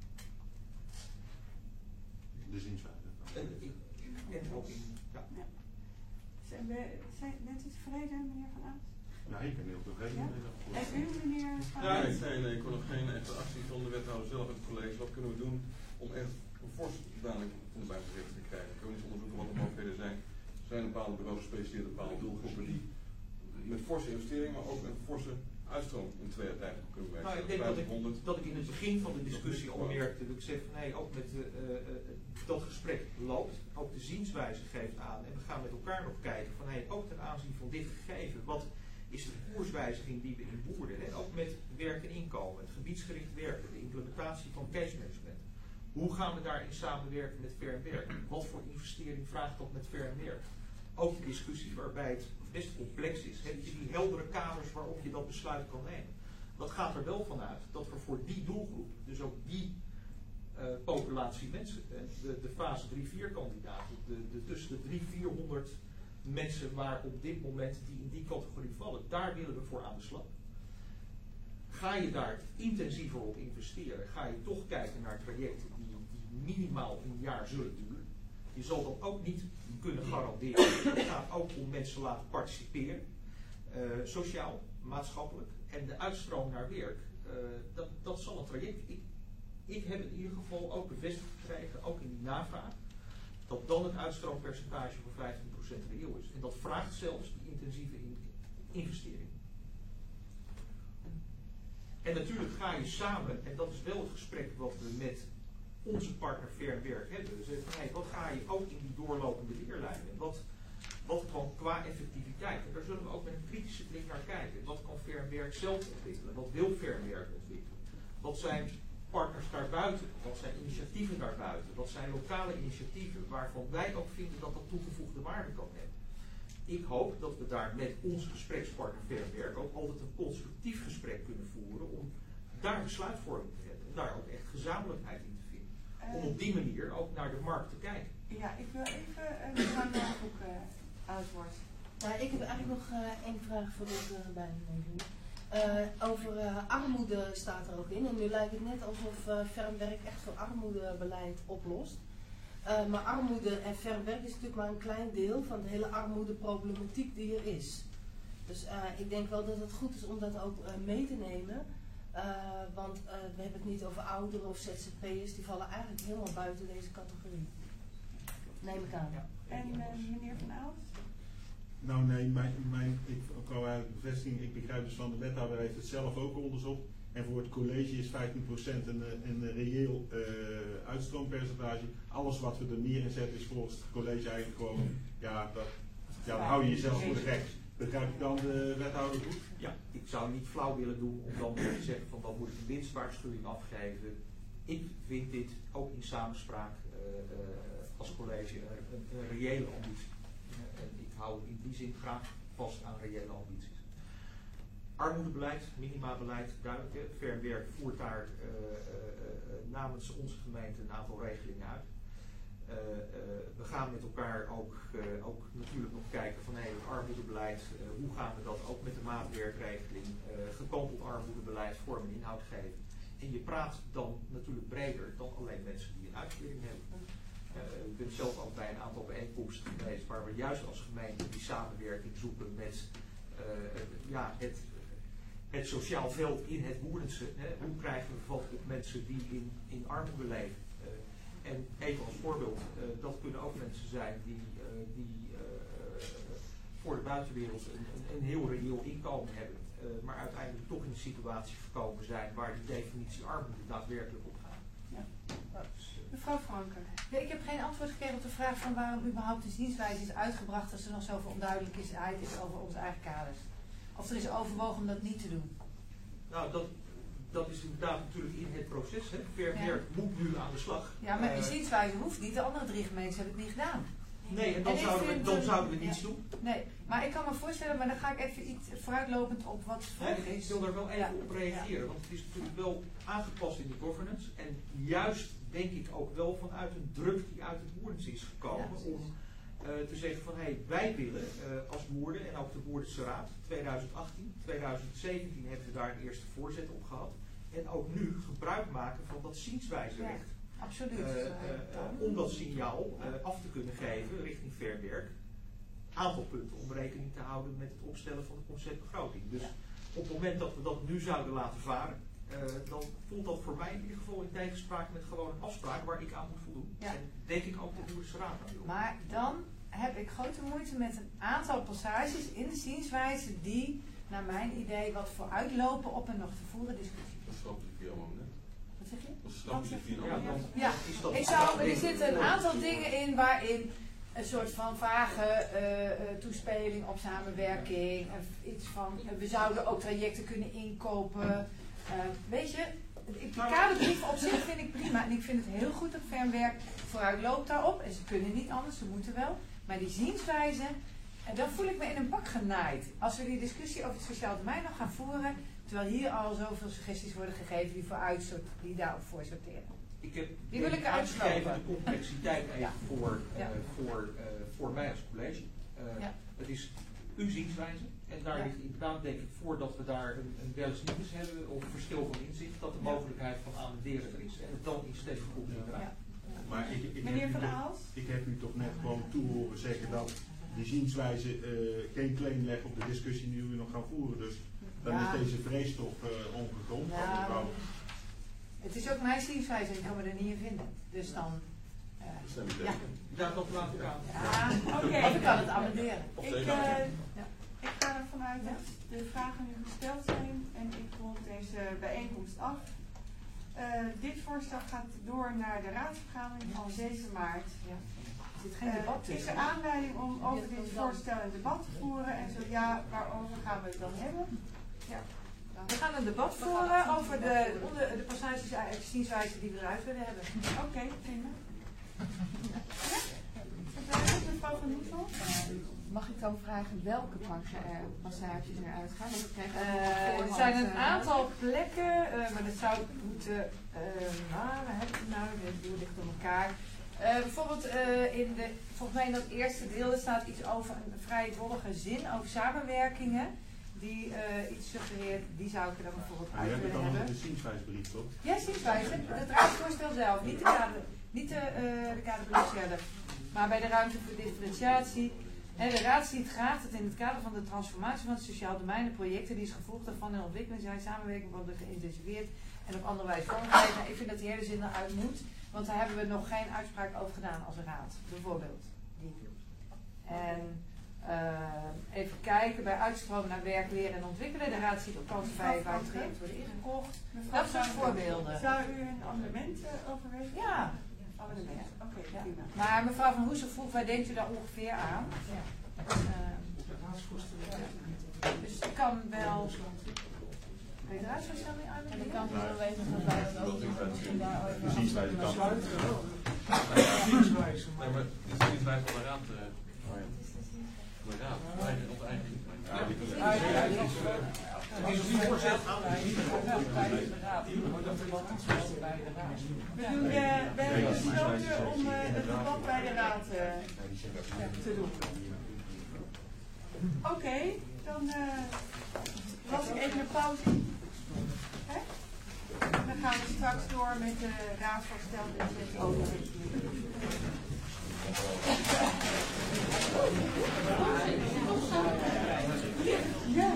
De zienswijze. En, en ook in, ja. Ja. Zijn we, zijn, bent u tevreden, meneer Van Aast? Ja, ik ben heel tevreden. Ja? En u, meneer Van Ja, Aast? nee, nee, ik wil nog geen echte actie van de wethouder zelf en het college. Wat kunnen we doen om echt een fors dadelijk onderwijsbericht te krijgen? Kunnen we eens onderzoeken wat de mogelijkheden zijn? Er zijn bepaalde bureaus gespecialiseerd op bepaalde doelgroepen die met forse investeringen, maar ook met forse uitstroom in twee jaar tijd kunnen werken. Nou, ik denk dat ik, dat ik in het begin van de discussie al merkte dat ik zeg van nee, ook met uh, uh, dat gesprek loopt, ook de zienswijze geeft aan en we gaan met elkaar nog kijken van hey, ook ten aanzien van dit gegeven, wat is de koerswijziging die we in Woerden, en ook met werk en inkomen, het gebiedsgericht werken, de implementatie van case management. Hoe gaan we daarin samenwerken met Ver en Werk? Wat voor investering vraagt dat met Ver en Werk? Ook een discussie waarbij het best complex is. Heb je die heldere kaders waarop je dat besluit kan nemen? Dat gaat er wel vanuit dat we voor die doelgroep, dus ook die uh, populatie mensen, de, de fase drie vier kandidaten, de, de, tussen de driehonderd vierhonderd mensen waar op dit moment die in die categorie vallen, daar willen we voor aan de slag. Ga je daar intensiever op investeren, ga je toch kijken naar trajecten die, die minimaal een jaar zullen duren. Je zal dat ook niet kunnen garanderen. Het gaat ook om mensen laten participeren, uh, sociaal, maatschappelijk. En de uitstroom naar werk, uh, dat, dat zal een traject. Ik, ik heb in ieder geval ook bevestigd gekregen, ook in die navraag, dat dan het uitstroompercentage van vijftien procent reëel is. En dat vraagt zelfs die intensieve in, investering. En natuurlijk ga je samen, en dat is wel het gesprek wat we met onze partner Ver en Werk hebben. We zeggen van, hey, wat ga je ook in die doorlopende leerlijnen? Wat, wat kan qua effectiviteit? En daar zullen we ook met een kritische blik naar kijken. Wat kan Ver en Werk zelf ontwikkelen? Wat wil Ver en Werk ontwikkelen? Wat zijn partners daarbuiten? Wat zijn initiatieven daarbuiten? Wat zijn lokale initiatieven waarvan wij ook vinden dat dat toegevoegde waarde kan hebben? Ik hoop dat we daar met onze gesprekspartner Ver en Werk ook altijd een constructief gesprek kunnen voeren om daar besluitvorming te hebben en daar ook echt gezamenlijkheid in te vinden. Uh, om op die manier ook naar de markt te kijken. Ja, ik wil even een uh, vraag uh, aan het woord. Nou, ik heb eigenlijk nog uh, één vraag voor de uh, bij uh, over uh, armoede staat er ook in. En nu lijkt het net alsof uh, Ver en Werk echt zo'n armoedebeleid oplost. Uh, maar armoede en ver werk is natuurlijk maar een klein deel van de hele armoedeproblematiek die er is. Dus uh, ik denk wel dat het goed is om dat ook uh, mee te nemen. Uh, want uh, we hebben het niet over ouderen of Z Z P'ers, die vallen eigenlijk helemaal buiten deze categorie. Neem ik aan. Ja. En uh, meneer Van Aalst? Nou nee, mijn, mijn, ik wou eigenlijk bevestiging, ik begrijp dus van de wethouder heeft het zelf ook onderzocht. En voor het college is vijftien procent een, een reëel uh, uitstroompercentage. Alles wat we er meer in zetten is volgens het college eigenlijk gewoon, ja, dat, ja dan hou je jezelf voor de gek. Begrijp ik dan de wethouder goed? Ja, ik zou niet flauw willen doen om dan te zeggen van dan moet ik een winstwaarschuwing afgeven. Ik vind dit ook in samenspraak uh, uh, als college een, een, een reële ambitie. Uh, en ik hou in die zin graag vast aan reële ambities. Armoedebeleid, minimabeleid, duidelijk. Hè. Ver en Werk voert daar uh, uh, uh, namens onze gemeente een aantal regelingen uit. Uh, uh, we gaan met elkaar ook, uh, ook natuurlijk nog kijken van hey, het armoedebeleid, uh, hoe gaan we dat ook met de maatwerkregeling, uh, gekanteld armoedebeleid vorm en inhoud geven. En je praat dan natuurlijk breder dan alleen mensen die een uitkering hebben. Uh, ik ben zelf ook bij een aantal bijeenkomsten geweest waar we juist als gemeente die samenwerking zoeken met uh, ja, het Het sociaal veld in het Woerdense. Hè. Hoe krijgen we vat op mensen die in, in armoede leven? Uh, en even als voorbeeld, uh, dat kunnen ook mensen zijn die, uh, die uh, voor de buitenwereld een, een, een heel reëel inkomen hebben. Uh, maar uiteindelijk toch in een situatie gekomen zijn waar die definitie armoede daadwerkelijk op gaat. Ja. Dus, uh, Mevrouw Franke. Ja, ik heb geen antwoord gekregen op de vraag van waarom überhaupt de zienswijze is uitgebracht als er nog zoveel onduidelijkheid is over onze eigen kaders. Of er is overwogen om dat niet te doen? Nou, dat, dat is inderdaad natuurlijk in het proces. Hè. Ver en Werk moet nu aan de slag. Ja, maar die uh, zienswijze hoeft niet. De andere drie gemeentes hebben het niet gedaan. Nee, en dan, en zouden, we, dan een, zouden we niets ja. doen. Nee, maar ik kan me voorstellen, maar dan ga ik even iets vooruitlopend op wat volgt is. Ik wil daar wel even ja. op reageren, want het is natuurlijk wel aangepast in de governance. En juist denk ik ook wel vanuit een druk die uit het Woerdense is gekomen. Ja, om uh, te zeggen van, hé, hey, wij willen uh, als Woerden en ook de Woerdense Raad, twintig achttien, twintig zeventien hebben we daar een eerste voorzet op gehad. En ook nu gebruik maken van dat zienswijzerecht. Ja. Absoluut. Uh, uh, uh, om dat signaal uh, af te kunnen geven richting Ver en Werk. Aantal punten om rekening te houden met het opstellen van de conceptbegroting. Dus ja. op het moment dat we dat nu zouden laten varen, uh, dan voelt dat voor mij in ieder geval in tegenspraak met gewoon een afspraak waar ik aan moet voldoen. Ja. En denk ik ook de Woerdense Raad aan wil. Maar dan heb ik grote moeite met een aantal passages in de zienswijze die naar mijn idee, wat vooruitlopen op een nog te voeren discussie. Dat snapt ik via moment. Wat zeg je? Dat snapt ik via moment. Ja, ik zou, er zitten een aantal dingen in waarin een soort van vage uh, uh, toespeling op samenwerking, uh, iets van, uh, we zouden ook trajecten kunnen inkopen. Uh, weet je, de kaderbrief op zich vind ik prima en ik vind het heel goed dat Fernwerk vooruit loopt daarop en ze kunnen niet anders, ze moeten wel. Maar die zienswijze, en dan voel ik me in een pak genaaid. Als we die discussie over het sociaal domein nog gaan voeren, terwijl hier al zoveel suggesties worden gegeven die, vooruit sort, die daarop voor sorteren. Ik heb die wil ik uitgegeven de complexiteit even ja. voor, uh, ja. voor, uh, voor mij als college. Uh, ja. Het is uw zienswijze. En daar ja. ligt inderdaad denk ik voordat we daar een, een wel eens nieuws hebben of verschil van inzicht, dat de ja. mogelijkheid van amenderen er is. En het dan in stevig op ja. ja. Maar ik, ik, Meneer heb Van toch, Aals? ik heb u toch net gewoon toe horen zeggen dat die zienswijze uh, geen claim legt op de discussie die we nog gaan voeren. Dus dan ja. is deze vrees toch uh, ongegrond. Ja, het is ook mijn zienswijze en ik kan me er niet in vinden. Dus dan... Uh, ja. Daar tot laat ik aan. Ja, oké. Okay. Of ik kan het amenderen. Ik, uh, ja. ik ga ervan uit dat de vragen nu gesteld zijn en ik rond deze bijeenkomst af. Uh, dit voorstel gaat door naar de raadsvergadering van zeven maart. Ja. Er zit geen debat uh, is er aanleiding om over dit voorstel een debat te voeren en zo ja, waarover gaan we het dan hebben? Ja. We gaan een debat voeren over de, onder, de passages uit zienswijze die we eruit willen hebben. Oké, okay, prima. Mevrouw Van Hoevel? Mag ik dan vragen welke passages eruit gaan? Uh, er zijn een aantal plekken, uh, maar dat zou moeten, uh, nou, waar heb ik het nou? Dit doe ligt op elkaar. Uh, bijvoorbeeld uh, in de, volgens mij in dat eerste deel staat iets over een vrij wollige zin over samenwerkingen. Die uh, iets suggereert, die zou ik er dan bijvoorbeeld uit willen hebben. Je hebt het dan de zienswijsbrief, toch? Ja, zienswijze. Het raadsvoorstel zelf, niet de kader, niet de, uh, de kaderbrief, maar bij de ruimte voor differentiatie. En de Raad ziet graag dat in het kader van de transformatie van het sociaal domein de projecten die is gevolgd daarvan in ontwikkeling zijn, samenwerking worden geïntensiveerd en op andere wijze vormgegeven. Ik vind dat die hele zin eruit moet, want daar hebben we nog geen uitspraak over gedaan als Raad, bijvoorbeeld. Die. En uh, even kijken, bij uitstromen naar werk, leren en ontwikkelen. De Raad ziet ook kansen bij waar het traject worden ingekocht. Dat soort voorbeelden. Zou u een amendement uh, overwegen? Ja. Amendement. Oké, okay, ja. prima. Maar mevrouw Van Hoesen vroeg, waar denkt u daar ongeveer aan? Ja. Uh, dus ik kan wel... Kun je de raadsvoorstelling aan? En ik kan wel weten dat wij dat ook misschien daarover... Precies, wij kan. Zienswijze. Nee, maar het is niet wij van de raad. De raad, onze eigen zienswijze. Het is niet voorzet aan we hebben besloten om uh, het debat bij de raad uh, te doen. Oké, okay, dan uh, was ik even een pauze. Hè? Dan gaan we straks door met de raadsvoorstel en met over. Ja.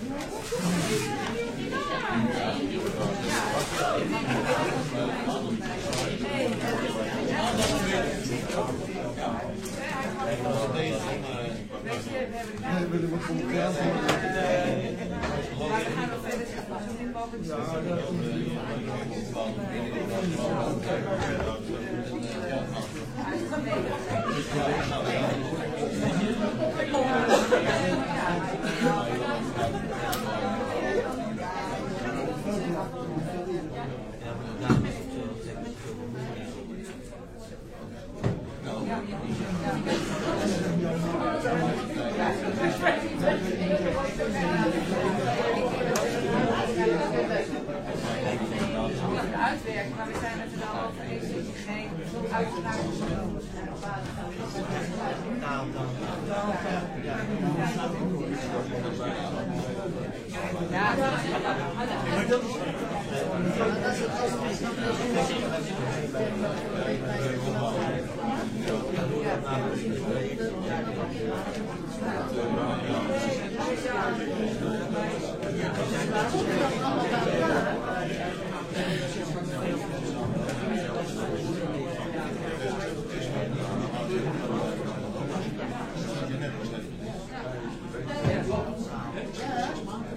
We willen wat voor elkaar zien. Maar we gaan nog verder zo min mogelijk uitwerken, maar we zijn het er dan over eens dat je geen uitspraak genomen zijn op basis van ja, maar dat is ja.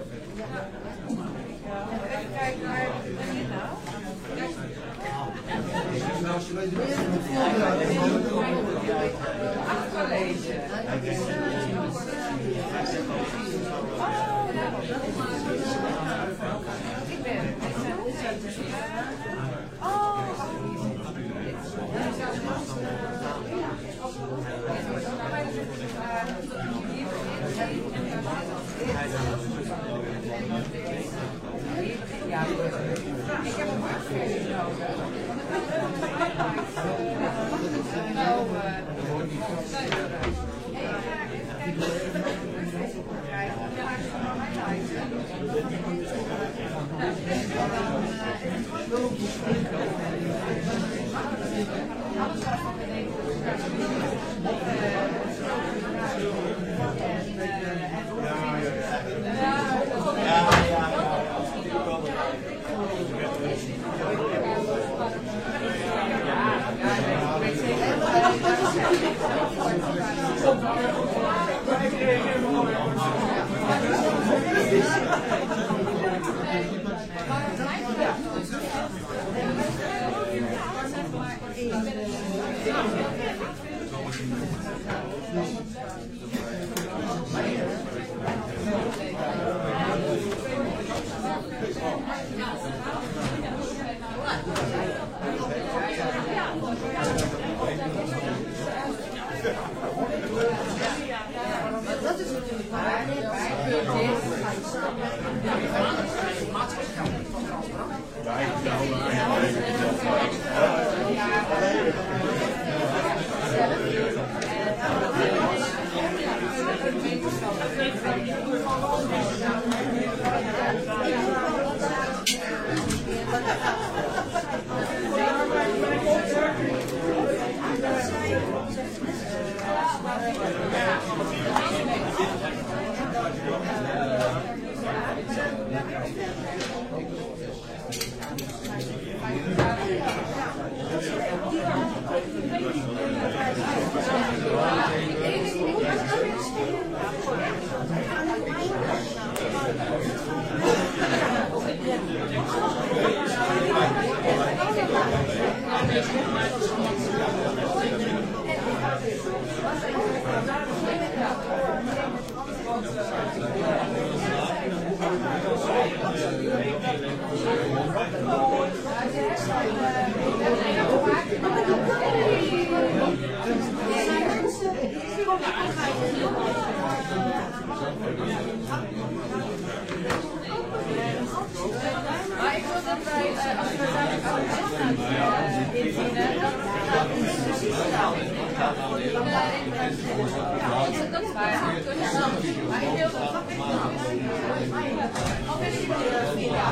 Ja, ik heb een marktversie nodig. Nou, Dat is natuurlijk waar. Maar ik wil dat wij, uh, als we daar ook gaan uh, indienen, dat we precies houden. Ja, dat is waar. Maar ik wil dat ik al is het ja.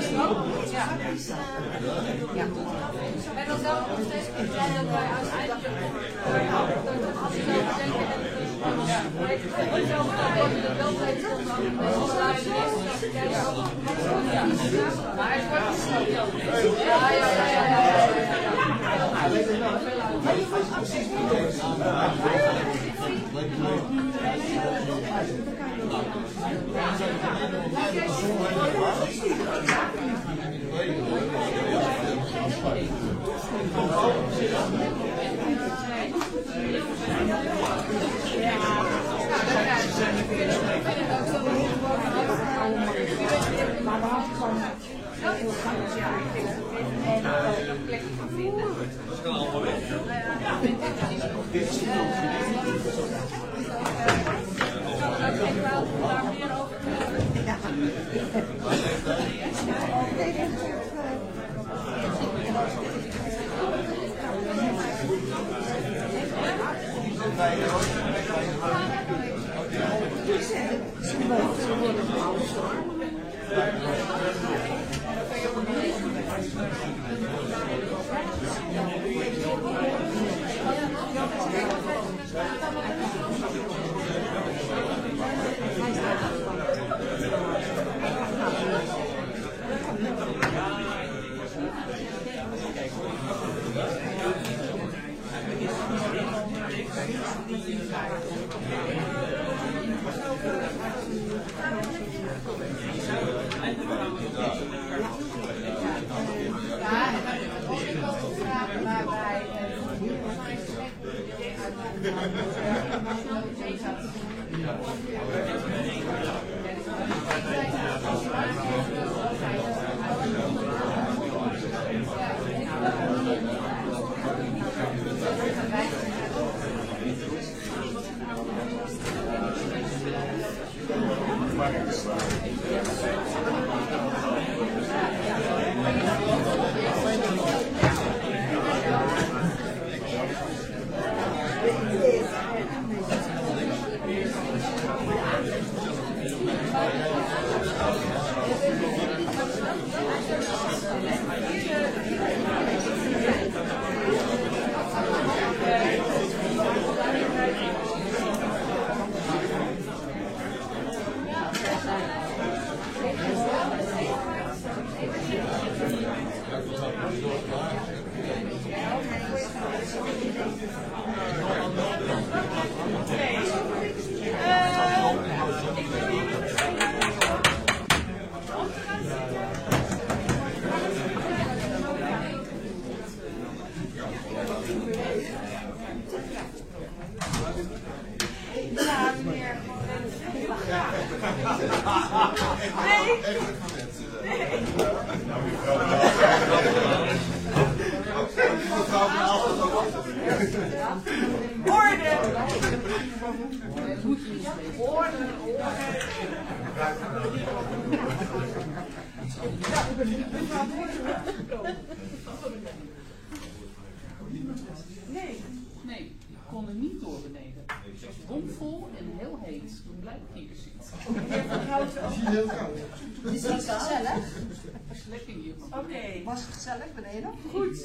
Ja. En dan zou ik nog steeds kunnen zijn dat wij uiteindelijk dat als je zou denken en ik zou het wel weten dat dan deze sluiten is. Maar het wordt niet zo. Ja, ja, ja, ja, ja. Maar je moet maar we hadden gewoon heel veel en een plekje van vinden. Dat kan allemaal weg. Ik wil daar meer over Ja, en dan wil ik ook vragen waarbij Nee, nee, ik kon er niet door beneden. Het was bomvol en heel heet. Toen blijf ik hier zitten. Is dat gezellig? Het was lekker hier. Oké. Okay. Was het gezellig beneden? Goed.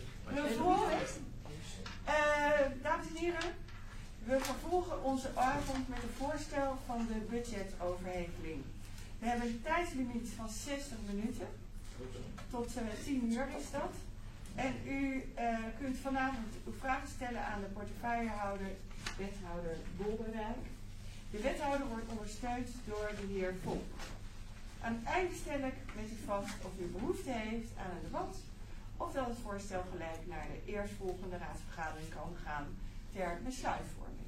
Uh, dames en heren, we vervolgen onze avond met een voorstel van de budgetoverheveling. We hebben een tijdslimiet van zestig minuten. Tot uh, tien uur is dat. En u uh, kunt vanavond uw vragen stellen aan de portefeuillehouder, wethouder Bolderwijk. De wethouder wordt ondersteund door de heer Vonk. Aan het einde stel ik met u vast of u behoefte heeft aan een debat, of dat het voorstel gelijk naar de eerstvolgende raadsvergadering kan gaan ter besluitvorming.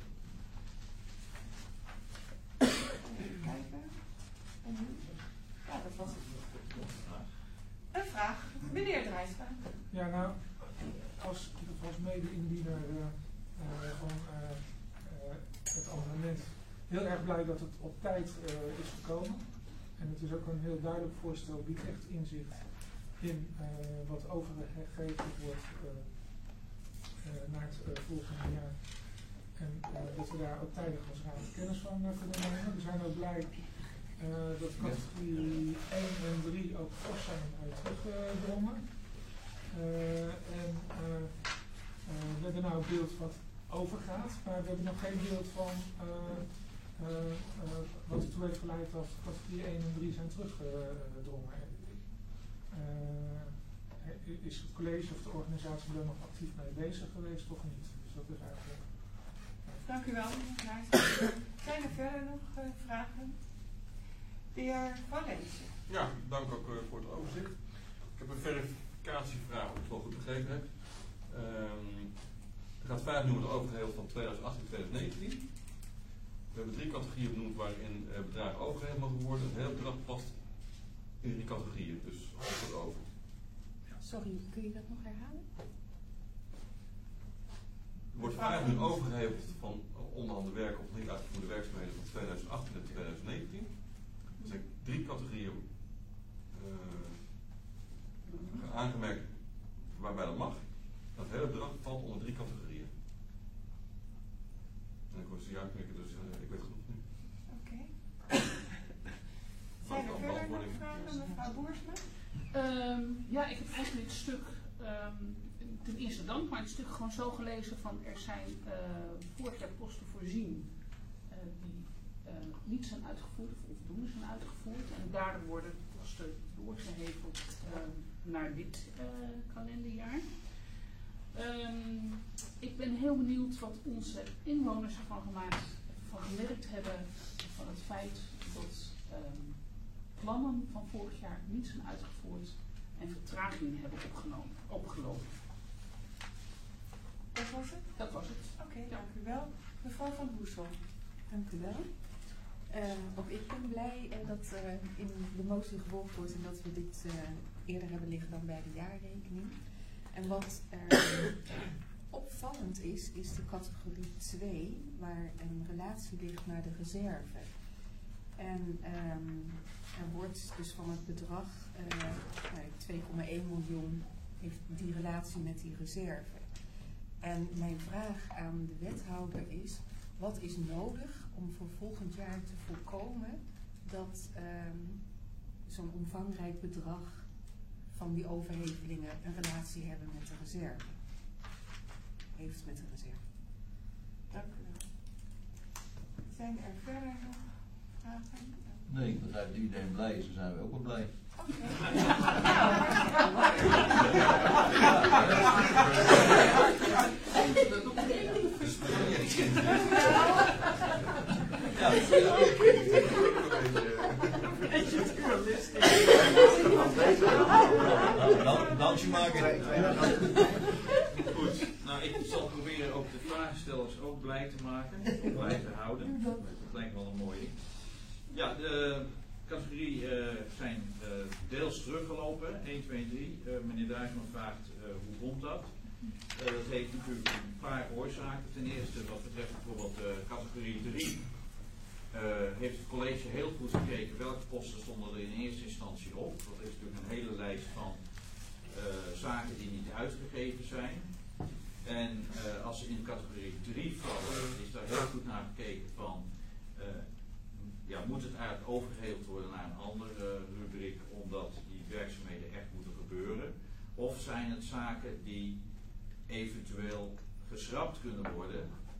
Even kijken. Ja, dat was het. Een vraag. Meneer Drijsma. Ja, nou, als, als mede-indiener uh, uh, van uh, uh, het amendement heel erg blij dat het op tijd uh, is gekomen. En het is ook een heel duidelijk voorstel, biedt echt inzicht in uh, wat overgegeven wordt uh, uh, naar het uh, volgende jaar. En uh, dat we daar ook tijdig als raad kennis van uh, kunnen nemen. We zijn ook blij uh, dat categorie één en drie ook fors zijn uh, teruggedrongen. Uh, en uh, uh, we hebben nou een beeld wat overgaat, maar we hebben nog geen beeld van uh, uh, uh, wat ertoe heeft geleid dat categorie één en drie zijn teruggedrongen. Uh, is het college of de organisatie er nog actief mee bezig geweest of niet? Dus dat is eigenlijk... Dank u wel, meneer. Zijn er verder nog uh, vragen? De heer Van Rensen. Ja, dank ook uh, voor het overzicht. Ik heb een verificatievraag, of ik het wel goed begrepen heb. Um, er gaat vijf nummer overgeheveld van tweeduizend achttien tot tweeduizend negentien. We hebben drie categorieën benoemd waarin uh, bedragen overgeheveld mogen worden. Het hele bedrag past in die categorieën, dus alles wordt over. Sorry, kun je dat nog herhalen? Er wordt vijf miljoen overgeheveld van onderhanden werken of niet uitgevoerde werkzaamheden van tweeduizend achttien en tweeduizend negentien. Er zijn drie categorieën uh, aangemerkt waarbij dat mag. Dat hele bedrag valt onder drie categorieën. En ik hoor ze ja knikken, dus uh, ik weet het genoeg nu. Oké. Zijn er verder nog vragen, mevrouw Boersma? Um, ja, ik heb eigenlijk het stuk, um, ten eerste dank, maar het stuk gewoon zo gelezen van er zijn uh, vorig jaar posten voorzien uh, die uh, niet zijn uitgevoerd of onvoldoende zijn uitgevoerd. En daardoor worden kosten doorgeheveld uh, naar dit uh, kalenderjaar. Um, ik ben heel benieuwd wat onze inwoners ervan gemaakt, van gemerkt hebben van het feit dat um, plannen van vorig jaar niet zijn uitgevoerd en vertragingen hebben opgenomen, opgelopen. Dat was het? Dat was het. Oké, okay, dank u wel. Mevrouw Van Boesel. Dank u wel. Uh, ook ik ben blij uh, dat uh, in de motie gevolgd wordt en dat we dit uh, eerder hebben liggen dan bij de jaarrekening. En wat uh, opvallend is, is de categorie twee, waar een relatie ligt naar de reserve. En En um, er wordt dus van het bedrag uh, twee komma één miljoen heeft die relatie met die reserve. En mijn vraag aan de wethouder is, wat is nodig om voor volgend jaar te voorkomen dat um, zo'n omvangrijk bedrag van die overhevelingen een relatie hebben met de reserve? Heeft met de reserve. Dank u wel. Zijn er verder nog vragen? Nee, ik begrijp dat iedereen blij is, dan zijn we ook wel blij. Oké. Dansje maken. Goed, nou ik zal proberen ook de vraagstellers ook blij te maken, blij te houden. Dat lijkt wel een mooie. Ja, de categorie uh, zijn uh, deels teruggelopen, één, twee, drie. Uh, meneer Duijsman vraagt uh, hoe komt dat? Uh, dat heeft natuurlijk een paar oorzaken. Ten eerste wat betreft bijvoorbeeld uh, categorie drie. Uh, heeft het college heel goed gekeken welke posten stonden er in eerste instantie op. Dat is natuurlijk een hele lijst van uh, zaken die niet uitgegeven zijn. En uh, als ze in categorie drie vallen, is daar heel goed naar gekeken van uh, ja, moet het eigenlijk overgeheveld worden naar een andere uh, rubriek omdat die werkzaamheden echt moeten gebeuren. Of zijn het zaken die eventueel geschrapt kunnen worden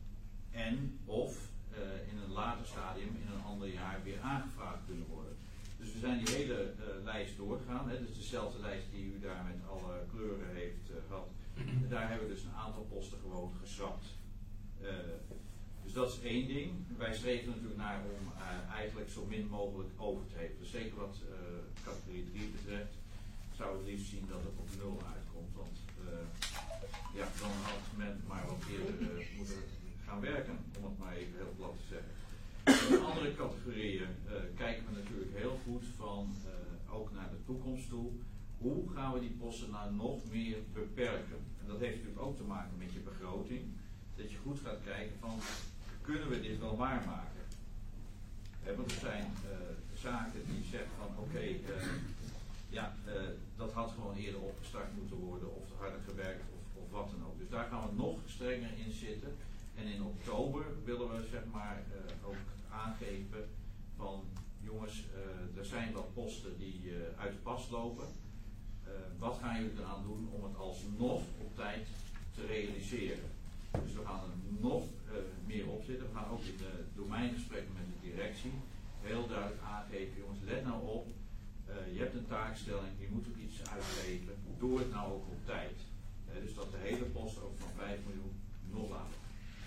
en of uh, in een later stadium in een ander jaar weer aangevraagd kunnen worden. Dus we zijn die hele uh, lijst doorgegaan. Hè, dus dezelfde lijst die u daar met alle kleuren heeft uh, gehad. En daar hebben we dus een aantal posten gewoon geschrapt. Uh, dus dat is één ding. Wij streven natuurlijk naar om uh, eigenlijk zo min mogelijk over te hevelen. Dus zeker wat uh, categorie drie betreft, zou ik het liefst zien dat het op nul uitkomt. Want uh, ja, dan had men maar wat eerder uh, moeten gaan werken, om het maar even heel plat te zeggen. In andere categorieën uh, kijken we natuurlijk heel goed van, uh, ook naar de toekomst toe. Hoe gaan we die posten nou nog meer beperken? En dat heeft natuurlijk ook te maken met je begroting. Dat je goed gaat kijken van, kunnen we dit wel waarmaken? He, want er zijn uh, zaken die zeggen van, oké, okay, uh, ja, uh, dat had gewoon eerder opgestart moeten worden, of harder gewerkt, of, of wat dan ook. Dus daar gaan we nog strenger in zitten. En in oktober willen we zeg maar uh, ook aangeven van, jongens, uh, er zijn wat posten die uh, uit de pas lopen. Uh, wat gaan jullie eraan doen om het alsnog op tijd te realiseren? Dus we gaan er nog uh, meer op zitten. We gaan ook in de domeingesprekken met de directie heel duidelijk aangeven, jongens, let nou op. Uh, je hebt een taakstelling, je moet ook iets uitgeven. Doe het nou ook op tijd. Uh, dus dat de hele post ook van vijf miljoen nul laten.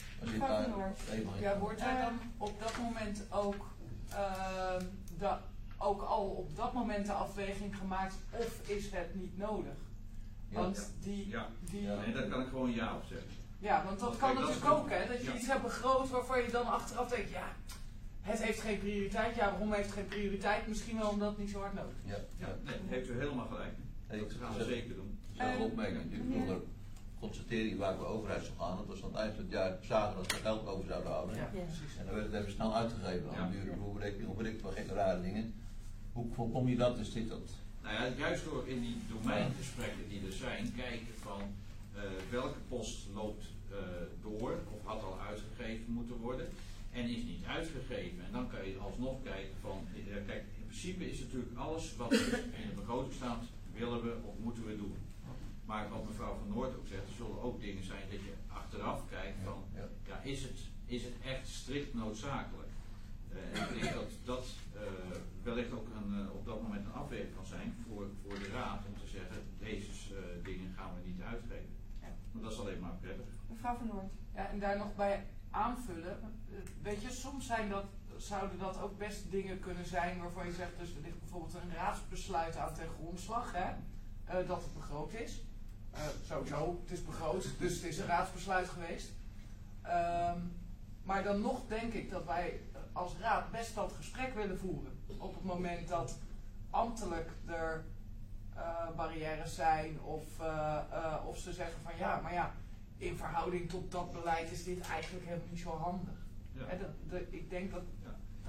Ja, wordt er dan op dat moment ook, uh, de, ook al op dat moment de afweging gemaakt of is het niet nodig? Want ja. die, ja. die... Ja. Nee, daar kan ik gewoon ja op zeggen. Ja, want dat want kan kijk, natuurlijk dat ook, hè? Dat je ja. iets hebt begroot waarvan je dan achteraf denkt, ja, het heeft geen prioriteit. Ja, waarom heeft het geen prioriteit? Misschien wel omdat het niet zo hard nodig is. Ja, ja. Nee, heeft u helemaal gelijk. Hey, dat gaan we zeker doen. Dat is wel een opmerking. Ik vroeger constatering waar we overheid zou gaan, dat was aan het eind van het jaar zagen dat we geld over zouden houden. Ja, precies. En dan werd het even snel uitgegeven aan ja. dure berekening of weet ik wel, geen rare dingen. Hoe voorkom je dat? Is dit dat? Nou ja, juist door in die domeingesprekken die er zijn, kijken van uh, welke post loopt uh, door of had al uitgegeven moeten worden en is niet uitgegeven. En dan kan je alsnog kijken van, uh, kijk, in principe is natuurlijk alles wat in de begroting staat, willen we of moeten we doen. Maar wat mevrouw Van Noort ook zegt, er zullen ook dingen zijn dat je achteraf kijkt van, ja, ja is, het, is het echt strikt noodzakelijk? Uh, en ik denk dat dat uh, wellicht ook een, uh, op dat moment een afweging kan zijn voor, voor de raad om te zeggen, deze uh, dingen gaan we niet uitgeven. Ja. Want dat is alleen maar prettig. Mevrouw Van Noort. Ja, en daar nog bij aanvullen, weet je, soms zijn dat, zouden dat ook best dingen kunnen zijn waarvan je zegt, dus er ligt bijvoorbeeld een raadsbesluit aan ten grondslag, hè, uh, dat het begroot is. Uh, sowieso, het is begroot, dus het is een raadsbesluit geweest. Um, maar dan nog denk ik dat wij als raad best dat gesprek willen voeren. Op het moment dat ambtelijk er uh, barrières zijn of, uh, uh, of ze zeggen van ja, maar ja, in verhouding tot dat beleid is dit eigenlijk helemaal niet zo handig. Ja. He, dat, de, ik denk dat, ja.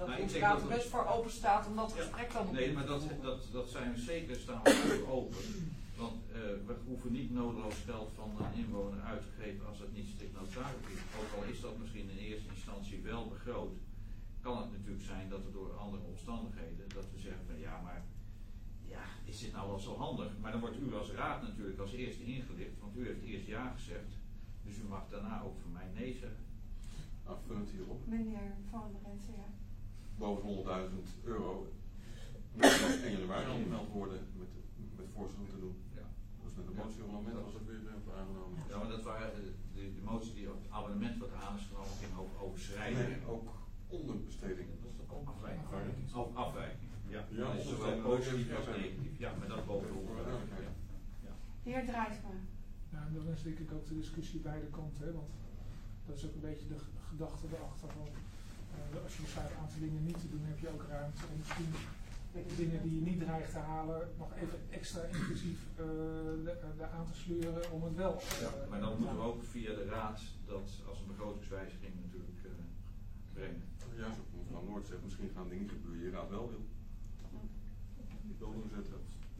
dat Nou, de ik denk Raad dat er best voor open staat om dat Ja. gesprek dan op Nee, te maar dat, voeren. dat, dat zijn we zeker, staan we voor open. Want uh, we hoeven niet nodeloos geld van een inwoner uit te geven als het niet strikt noodzakelijk is. Ook al is dat misschien in eerste instantie wel begroot, kan het natuurlijk zijn dat er door andere omstandigheden, dat we zeggen van ja, maar ja, is dit nou wel zo handig? Maar dan wordt u als raad natuurlijk als eerste ingelicht, want u heeft eerst ja gezegd. Dus u mag daarna ook van mij nee zeggen. Afvullend hierop. Meneer Van der Rensen, ja. Boven honderdduizend euro moet in januari al gemeld worden met, met voorstellen te doen. Ja. Dus met de motie van moment was het weer uh, aangenomen. Ja, maar dat waren de, de, de motie die op het abonnement wat aan is genomen ging over overschrijding. Nee, ook onderbesteding. Dat is toch ook afwijking? Of afwijking, ja. Ja, dat is zowel positief als negatief. Ja, maar dat boven de honderdduizend. Ja. Ja. De heer Drijsma. Ja, en dan is denk ik ook de discussie beide kanten, hè, want dat is ook een beetje de g- gedachte erachter van uh, als je besluit een aantal dingen niet te doen, heb je ook ruimte om misschien dingen die je niet dreigt te halen nog even extra intensief uh, de, de aan te sleuren om het wel. Uh, Ja, maar dan moeten we ook via de raad dat als een begrotingswijziging natuurlijk uh, brengen. Ja, zoals mevrouw Noord zegt, misschien gaan dingen gebeuren die je raad wel wil. Die wil zetten.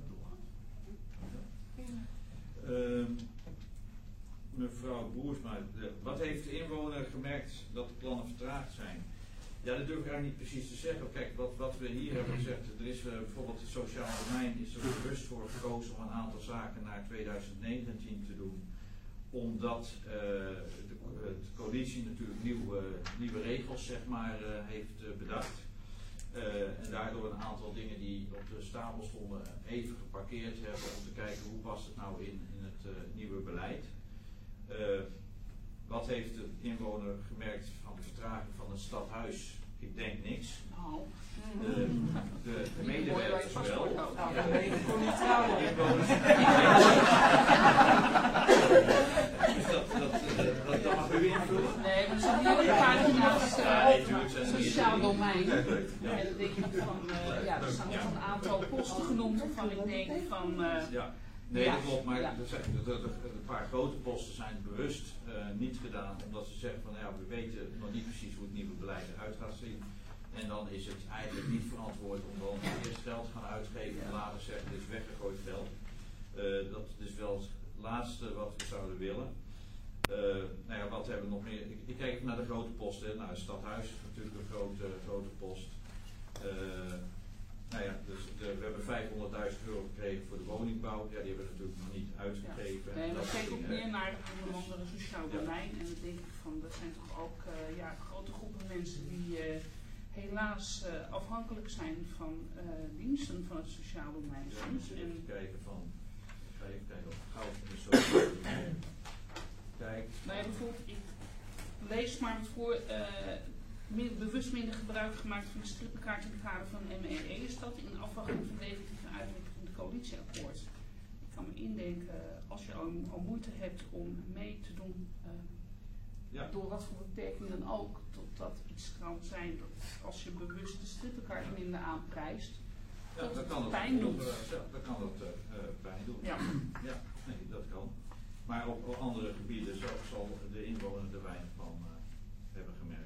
Uh, mevrouw Boersma, de, wat heeft de inwoner gemerkt dat de plannen vertraagd zijn? Ja, dat durf ik eigenlijk niet precies te zeggen. Kijk, wat, wat we hier hebben gezegd, er is uh, bijvoorbeeld het sociaal domein is er bewust voor gekozen om een aantal zaken naar tweeduizend negentien te doen. Omdat uh, de, de coalitie natuurlijk nieuwe, nieuwe regels zeg maar, uh, heeft uh, bedacht. Uh, en daardoor een aantal dingen die op de stapel stonden even geparkeerd hebben om te kijken hoe past het nou in, in het uh, nieuwe beleid. Uh, wat heeft de inwoner gemerkt van de vertraging van het stadhuis? Ik denk niks. Nou. Uh, de, de medewerkers wel. Nou, dan ben je gewoon niet trouwen. De inwoners. Dus dat, dat, dat, dat, dat mag u invullen. Nee, maar er zijn hier een pagina's uh, sociaal domein. Ja. En dan denk ik van, uh, ja, er staan nog een aantal posten genoemd waarvan ik denk van... Uh, ja. Nee, ja. dat klopt, maar ja. er zijn, er, er, een paar grote posten zijn bewust uh, niet gedaan, omdat ze zeggen van, ja, we weten nog niet precies hoe het nieuwe beleid eruit gaat zien. En dan is het eigenlijk niet verantwoord om dan eerst geld te gaan uitgeven en later zeggen, dit is weggegooid geld. Uh, dat is wel het laatste wat we zouden willen. Uh, nou ja, wat hebben we nog meer? Ik, ik kijk even naar de grote posten. Nou, het stadhuis is natuurlijk een grote, grote post. Uh, Nou ja, dus de, we hebben vijfhonderdduizend euro gekregen voor de woningbouw. Ja, die hebben we natuurlijk nog niet uitgegeven. Ja. Nee, maar ik kijk ook meer naar onder andere sociaal Ja. domein. En dan denk ik van, er zijn toch ook uh, ja, grote groepen mensen die uh, helaas uh, afhankelijk zijn van uh, diensten van het sociaal domein. Ja, soms. dus En, even kijken van, ik ga even kijken of het goud in de sociaal domein. Kijk. nou ja, bijvoorbeeld, ik lees maar wat voor... Uh, Meer, bewust minder gebruik gemaakt van de strippenkaart in het kader van een M E E-stad in afwachting van definitieve uitwerking van het coalitieakkoord. Ik kan me indenken, als je al, al moeite hebt om mee te doen, uh, ja. door wat voor beperking dan ook, tot dat iets kan zijn dat als je bewust de strippenkaart minder aanprijst, Ja, dat dat het kan het pijn doet. Ja, dat kan het uh, uh, pijn doen. Ja. Ja, nee, dat kan. Maar op, op andere gebieden zal, zal de inwoner er weinig van uh, hebben gemerkt.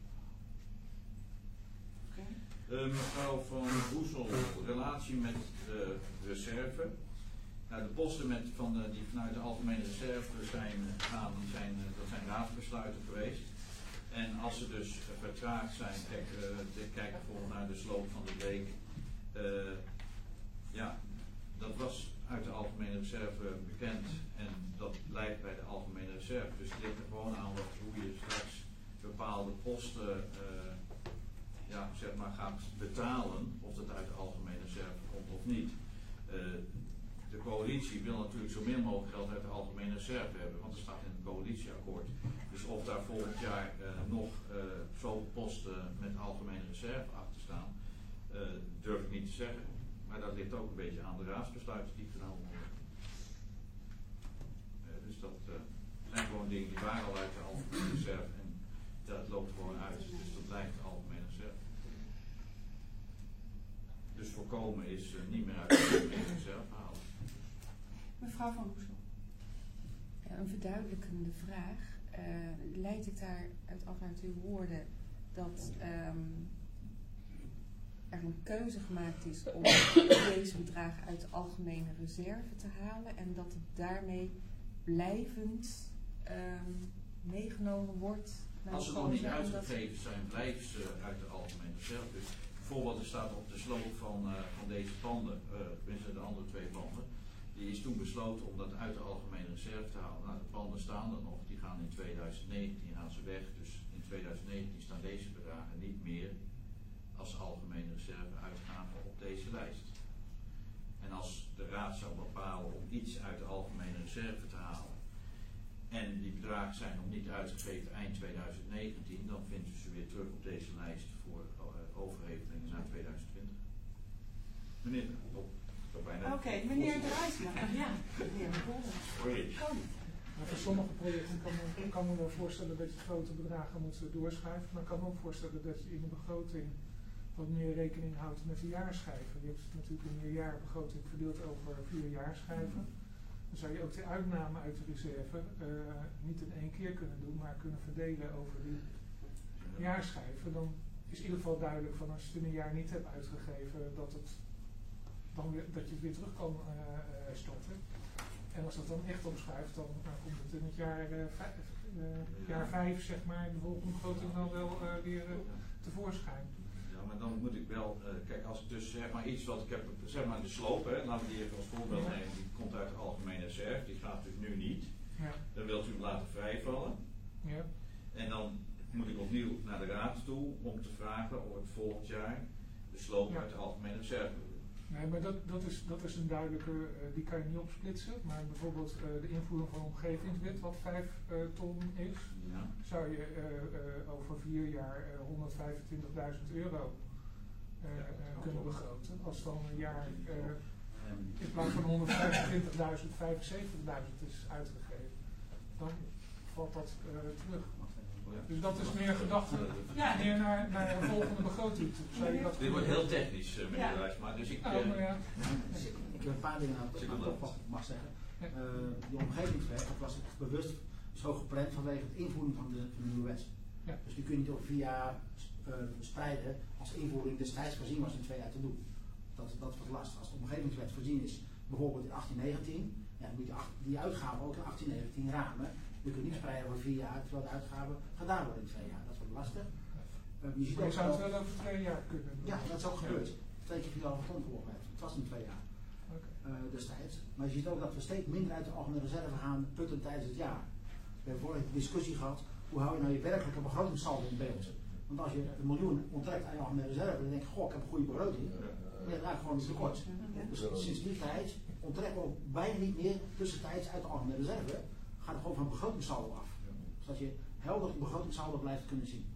Uh, mevrouw Van Boesel, relatie met de reserve. Nou, de posten met, van de, die vanuit de algemene reserve zijn gaan, die zijn, dat zijn raadsbesluiten geweest. En als ze dus uh, vertraagd zijn, kijk, uh, kijk bijvoorbeeld naar de sloop van de week. Uh, ja, dat was uit de algemene reserve bekend en dat blijft bij de algemene reserve. Dus het ligt er gewoon aan wat, hoe je straks bepaalde posten uh, ja, zeg maar gaat betalen, of dat uit de algemene reserve komt of niet. Uh, de coalitie wil natuurlijk zo min mogelijk geld uit de algemene reserve hebben, want er staat in het coalitieakkoord. Dus of daar volgend jaar uh, nog uh, zoveel posten met algemene reserve achter staan, uh, durf ik niet te zeggen. Maar dat ligt ook een beetje aan de raadsbesluiten die genomen worden. Uh, dus dat uh, zijn gewoon dingen die waren al uit de algemene reserve en dat loopt gewoon uit. Dus dat blijft de algemene reserve. Dus voorkomen is uh, niet meer uit de algemene reserve halen. Mevrouw Van Boesel. Ja, een verduidelijkende vraag. Uh, leid ik daaruit af uit uw woorden dat um, er een keuze gemaakt is om deze bedragen uit de algemene reserve te halen en dat het daarmee blijvend um, meegenomen wordt. Als ze nog niet uitgegeven zijn, blijven ze uit de algemene reserve. Dus bijvoorbeeld er staat op de sloop van, uh, van deze panden, uh, tenminste de andere twee panden, die is toen besloten om dat uit de algemene reserve te halen. Nou, de panden staan er nog, die gaan in tweeduizend negentien gaan ze weg. Dus in tweeduizend negentien staan deze bedragen niet meer als algemene reserve uitgaven op deze lijst. En als de raad zou bepalen om iets uit de algemene reserve te halen en die bedragen zijn nog niet uitgegeven eind tweeduizend negentien, dan vinden we ze weer terug op deze lijst voor uh, overhevelingen naar tweeduizend twintig. Meneer, op. Oké, okay, meneer de Rijsma. Ja, meneer de Sorry. Voor sommige projecten kan ik kan me wel voorstellen dat je grote bedragen moet doorschuiven, maar ik kan me ook voorstellen dat je in de begroting wat meer rekening houdt met de jaarschijven. Je hebt natuurlijk een meerjarenbegroting verdeeld over vier jaarschijven. Dan zou je ook de uitname uit de reserve uh, niet in één keer kunnen doen, maar kunnen verdelen over die jaarschijven. Dan is in ieder geval duidelijk van als je het in een jaar niet hebt uitgegeven, dat, het dan weer, dat je het weer terug kan uh, uh, storten. En als dat dan echt omschuift, dan uh, komt het in het jaar, uh, vijf, uh, jaar vijf, zeg maar, de volgende begroting dan wel uh, weer uh, tevoorschijn. Ja, maar dan moet ik wel, uh, kijk, als ik dus zeg maar iets wat ik heb, zeg maar de sloop, hè, laten we die even als voorbeeld nemen, die komt uit de algemene reserve, die gaat dus nu niet. Ja. Dan wilt u hem laten vrijvallen. Ja. En dan moet ik opnieuw naar de raad toe om te vragen of het volgend jaar de sloop ja. uit de algemene reserve wil. Nee, maar dat, dat, is, dat is een duidelijke, uh, die kan je niet opsplitsen, maar bijvoorbeeld uh, de invoering van omgevingswet, wat vijf uh, ton is, ja. zou je uh, uh, over vier jaar uh, honderdvijfentwintigduizend euro uh, ja, uh, kunnen begroten. Als dan een jaar uh, in plaats van honderdvijfentwintigduizend, vijfenzeventigduizend is uitgegeven, dan valt dat uh, terug. Dus dat is meer gedachte, ja. meer naar, naar een volgende begroting toe. Zou je dat Dit wordt heel technisch, uh, meneer ja. Rijsma. Dus ik, uh, oh, maar ja. Ik heb een paar dingen aan het wat ik mag zeggen. Uh, de omgevingswet, dat was echt bewust zo gepland vanwege het invoering van de, van de nieuwe wet. Ja. Dus die kun je niet over vier jaar uh, spreiden als de invoering destijds voorzien was in twee jaar te doen. Dat, dat was lastig. Als de omgevingswet voorzien is, bijvoorbeeld in achttien negentien, ja, dan moet je die uitgaven ook in achttien negentien ramen. Je kunt niet spreiden over vier jaar, terwijl de uitgaven gedaan worden in twee jaar. Dat wordt lastig. Uh, je ziet maar je ook zou het wel over twee jaar kunnen doen. Ja, dat is ook gebeurd. Twee keer vierhalve ton geworden heeft. Het was in twee jaar. Okay. Uh, destijds. Maar je ziet ook dat we steeds minder uit de algemene reserve gaan putten tijdens het jaar. We hebben vorige discussie gehad, hoe hou je nou je werkelijke begrotingssaldo in beeld? Want als je een miljoen onttrekt aan je algemene reserve, dan denk je, goh, ik heb een goede begroting. Maar je hebt eigenlijk gewoon een tekort. Dus sinds die tijd onttrekken we ook bijna niet meer tussentijds uit de algemene reserve. Gaat er gewoon van begrotingssaldo af. Zodat je helder het begrotingssaldo blijft kunnen zien.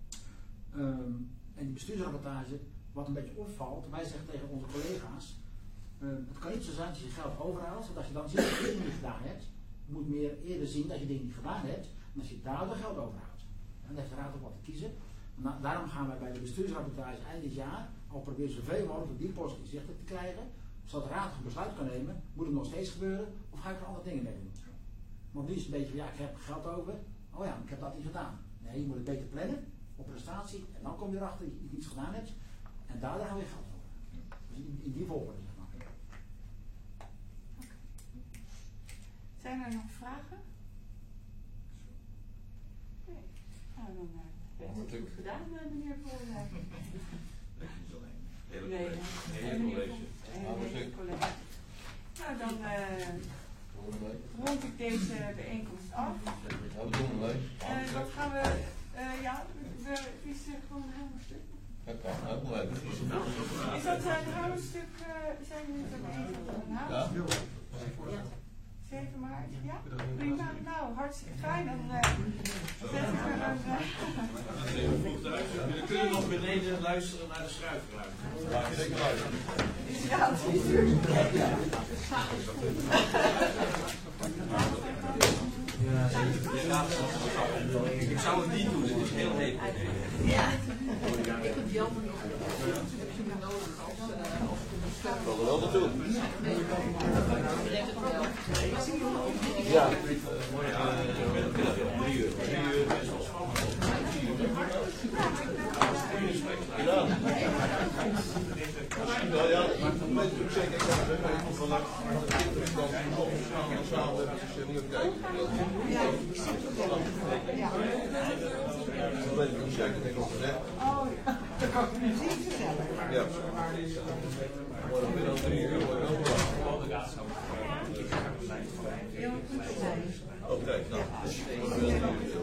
Um, en die bestuursrapportage, wat een beetje opvalt, wij zeggen tegen onze collega's, um, het kan niet zo zijn dat je geld overhaalt, zodat je dan ziet dat je dingen niet gedaan hebt. Je moet meer eerder zien dat je dingen niet gedaan hebt, en als je daar de geld overhoudt. En dan heeft de raad ook wat te kiezen. Na, daarom gaan wij bij de bestuursrapportage eind dit jaar al proberen zoveel mogelijk op die post inzichtelijk te krijgen, zodat de raad een besluit kan nemen, moet het nog steeds gebeuren, of ga ik er andere dingen mee doen. Want nu is het een beetje van, ja, ik heb geld over, oh ja, maar ik heb dat niet gedaan. Nee, je moet het beter plannen, op prestatie, en dan kom je erachter dat je iets gedaan hebt, en daar gaan we je geld over. Dus in, in die volgorde, zeg maar. Okay. Zijn er nog vragen? Nee. Nou, dan uh, heeft het goed gedaan, uh, meneer Voorlaag. Hele nee, hele college. Hele college. Nou, dan uh, rond ik deze bijeenkomst af. Uh, wat gaan we, uh, ja, we, het is uh, gewoon een helemaal stuk. Is dat uh, een helemaal stuk, uh, zijn we het er eens over een helemaal stuk? zeven maart, ja? Prima, nou, hartstikke fijn. Dan uh, zet ik er een... We kunnen nog beneden luisteren naar de schuifgeluid. Ja, zeker luisteren. Ja, dat is natuurlijk. Ik zou het niet doen, het is heel heet. Ja. Ik heb jammer nog nodig als Ik wil er wel naartoe. Ja. Drie uur. Drie uur is wel spannend. Ja. Misschien wel, ja. Maar dat weet ik zeker. Ik vond het wel leuk. Maar dat is dan nog samen samen hebben ze niet op kijken. Ja, ik zit er wel. Ja. Dat weet ik niet zeker. Ik denk dat het net. Oh ja. Muziek gezellig. Ja. Maar dan ben je dan drie uur. Ja, goed zijn. Oké, nou.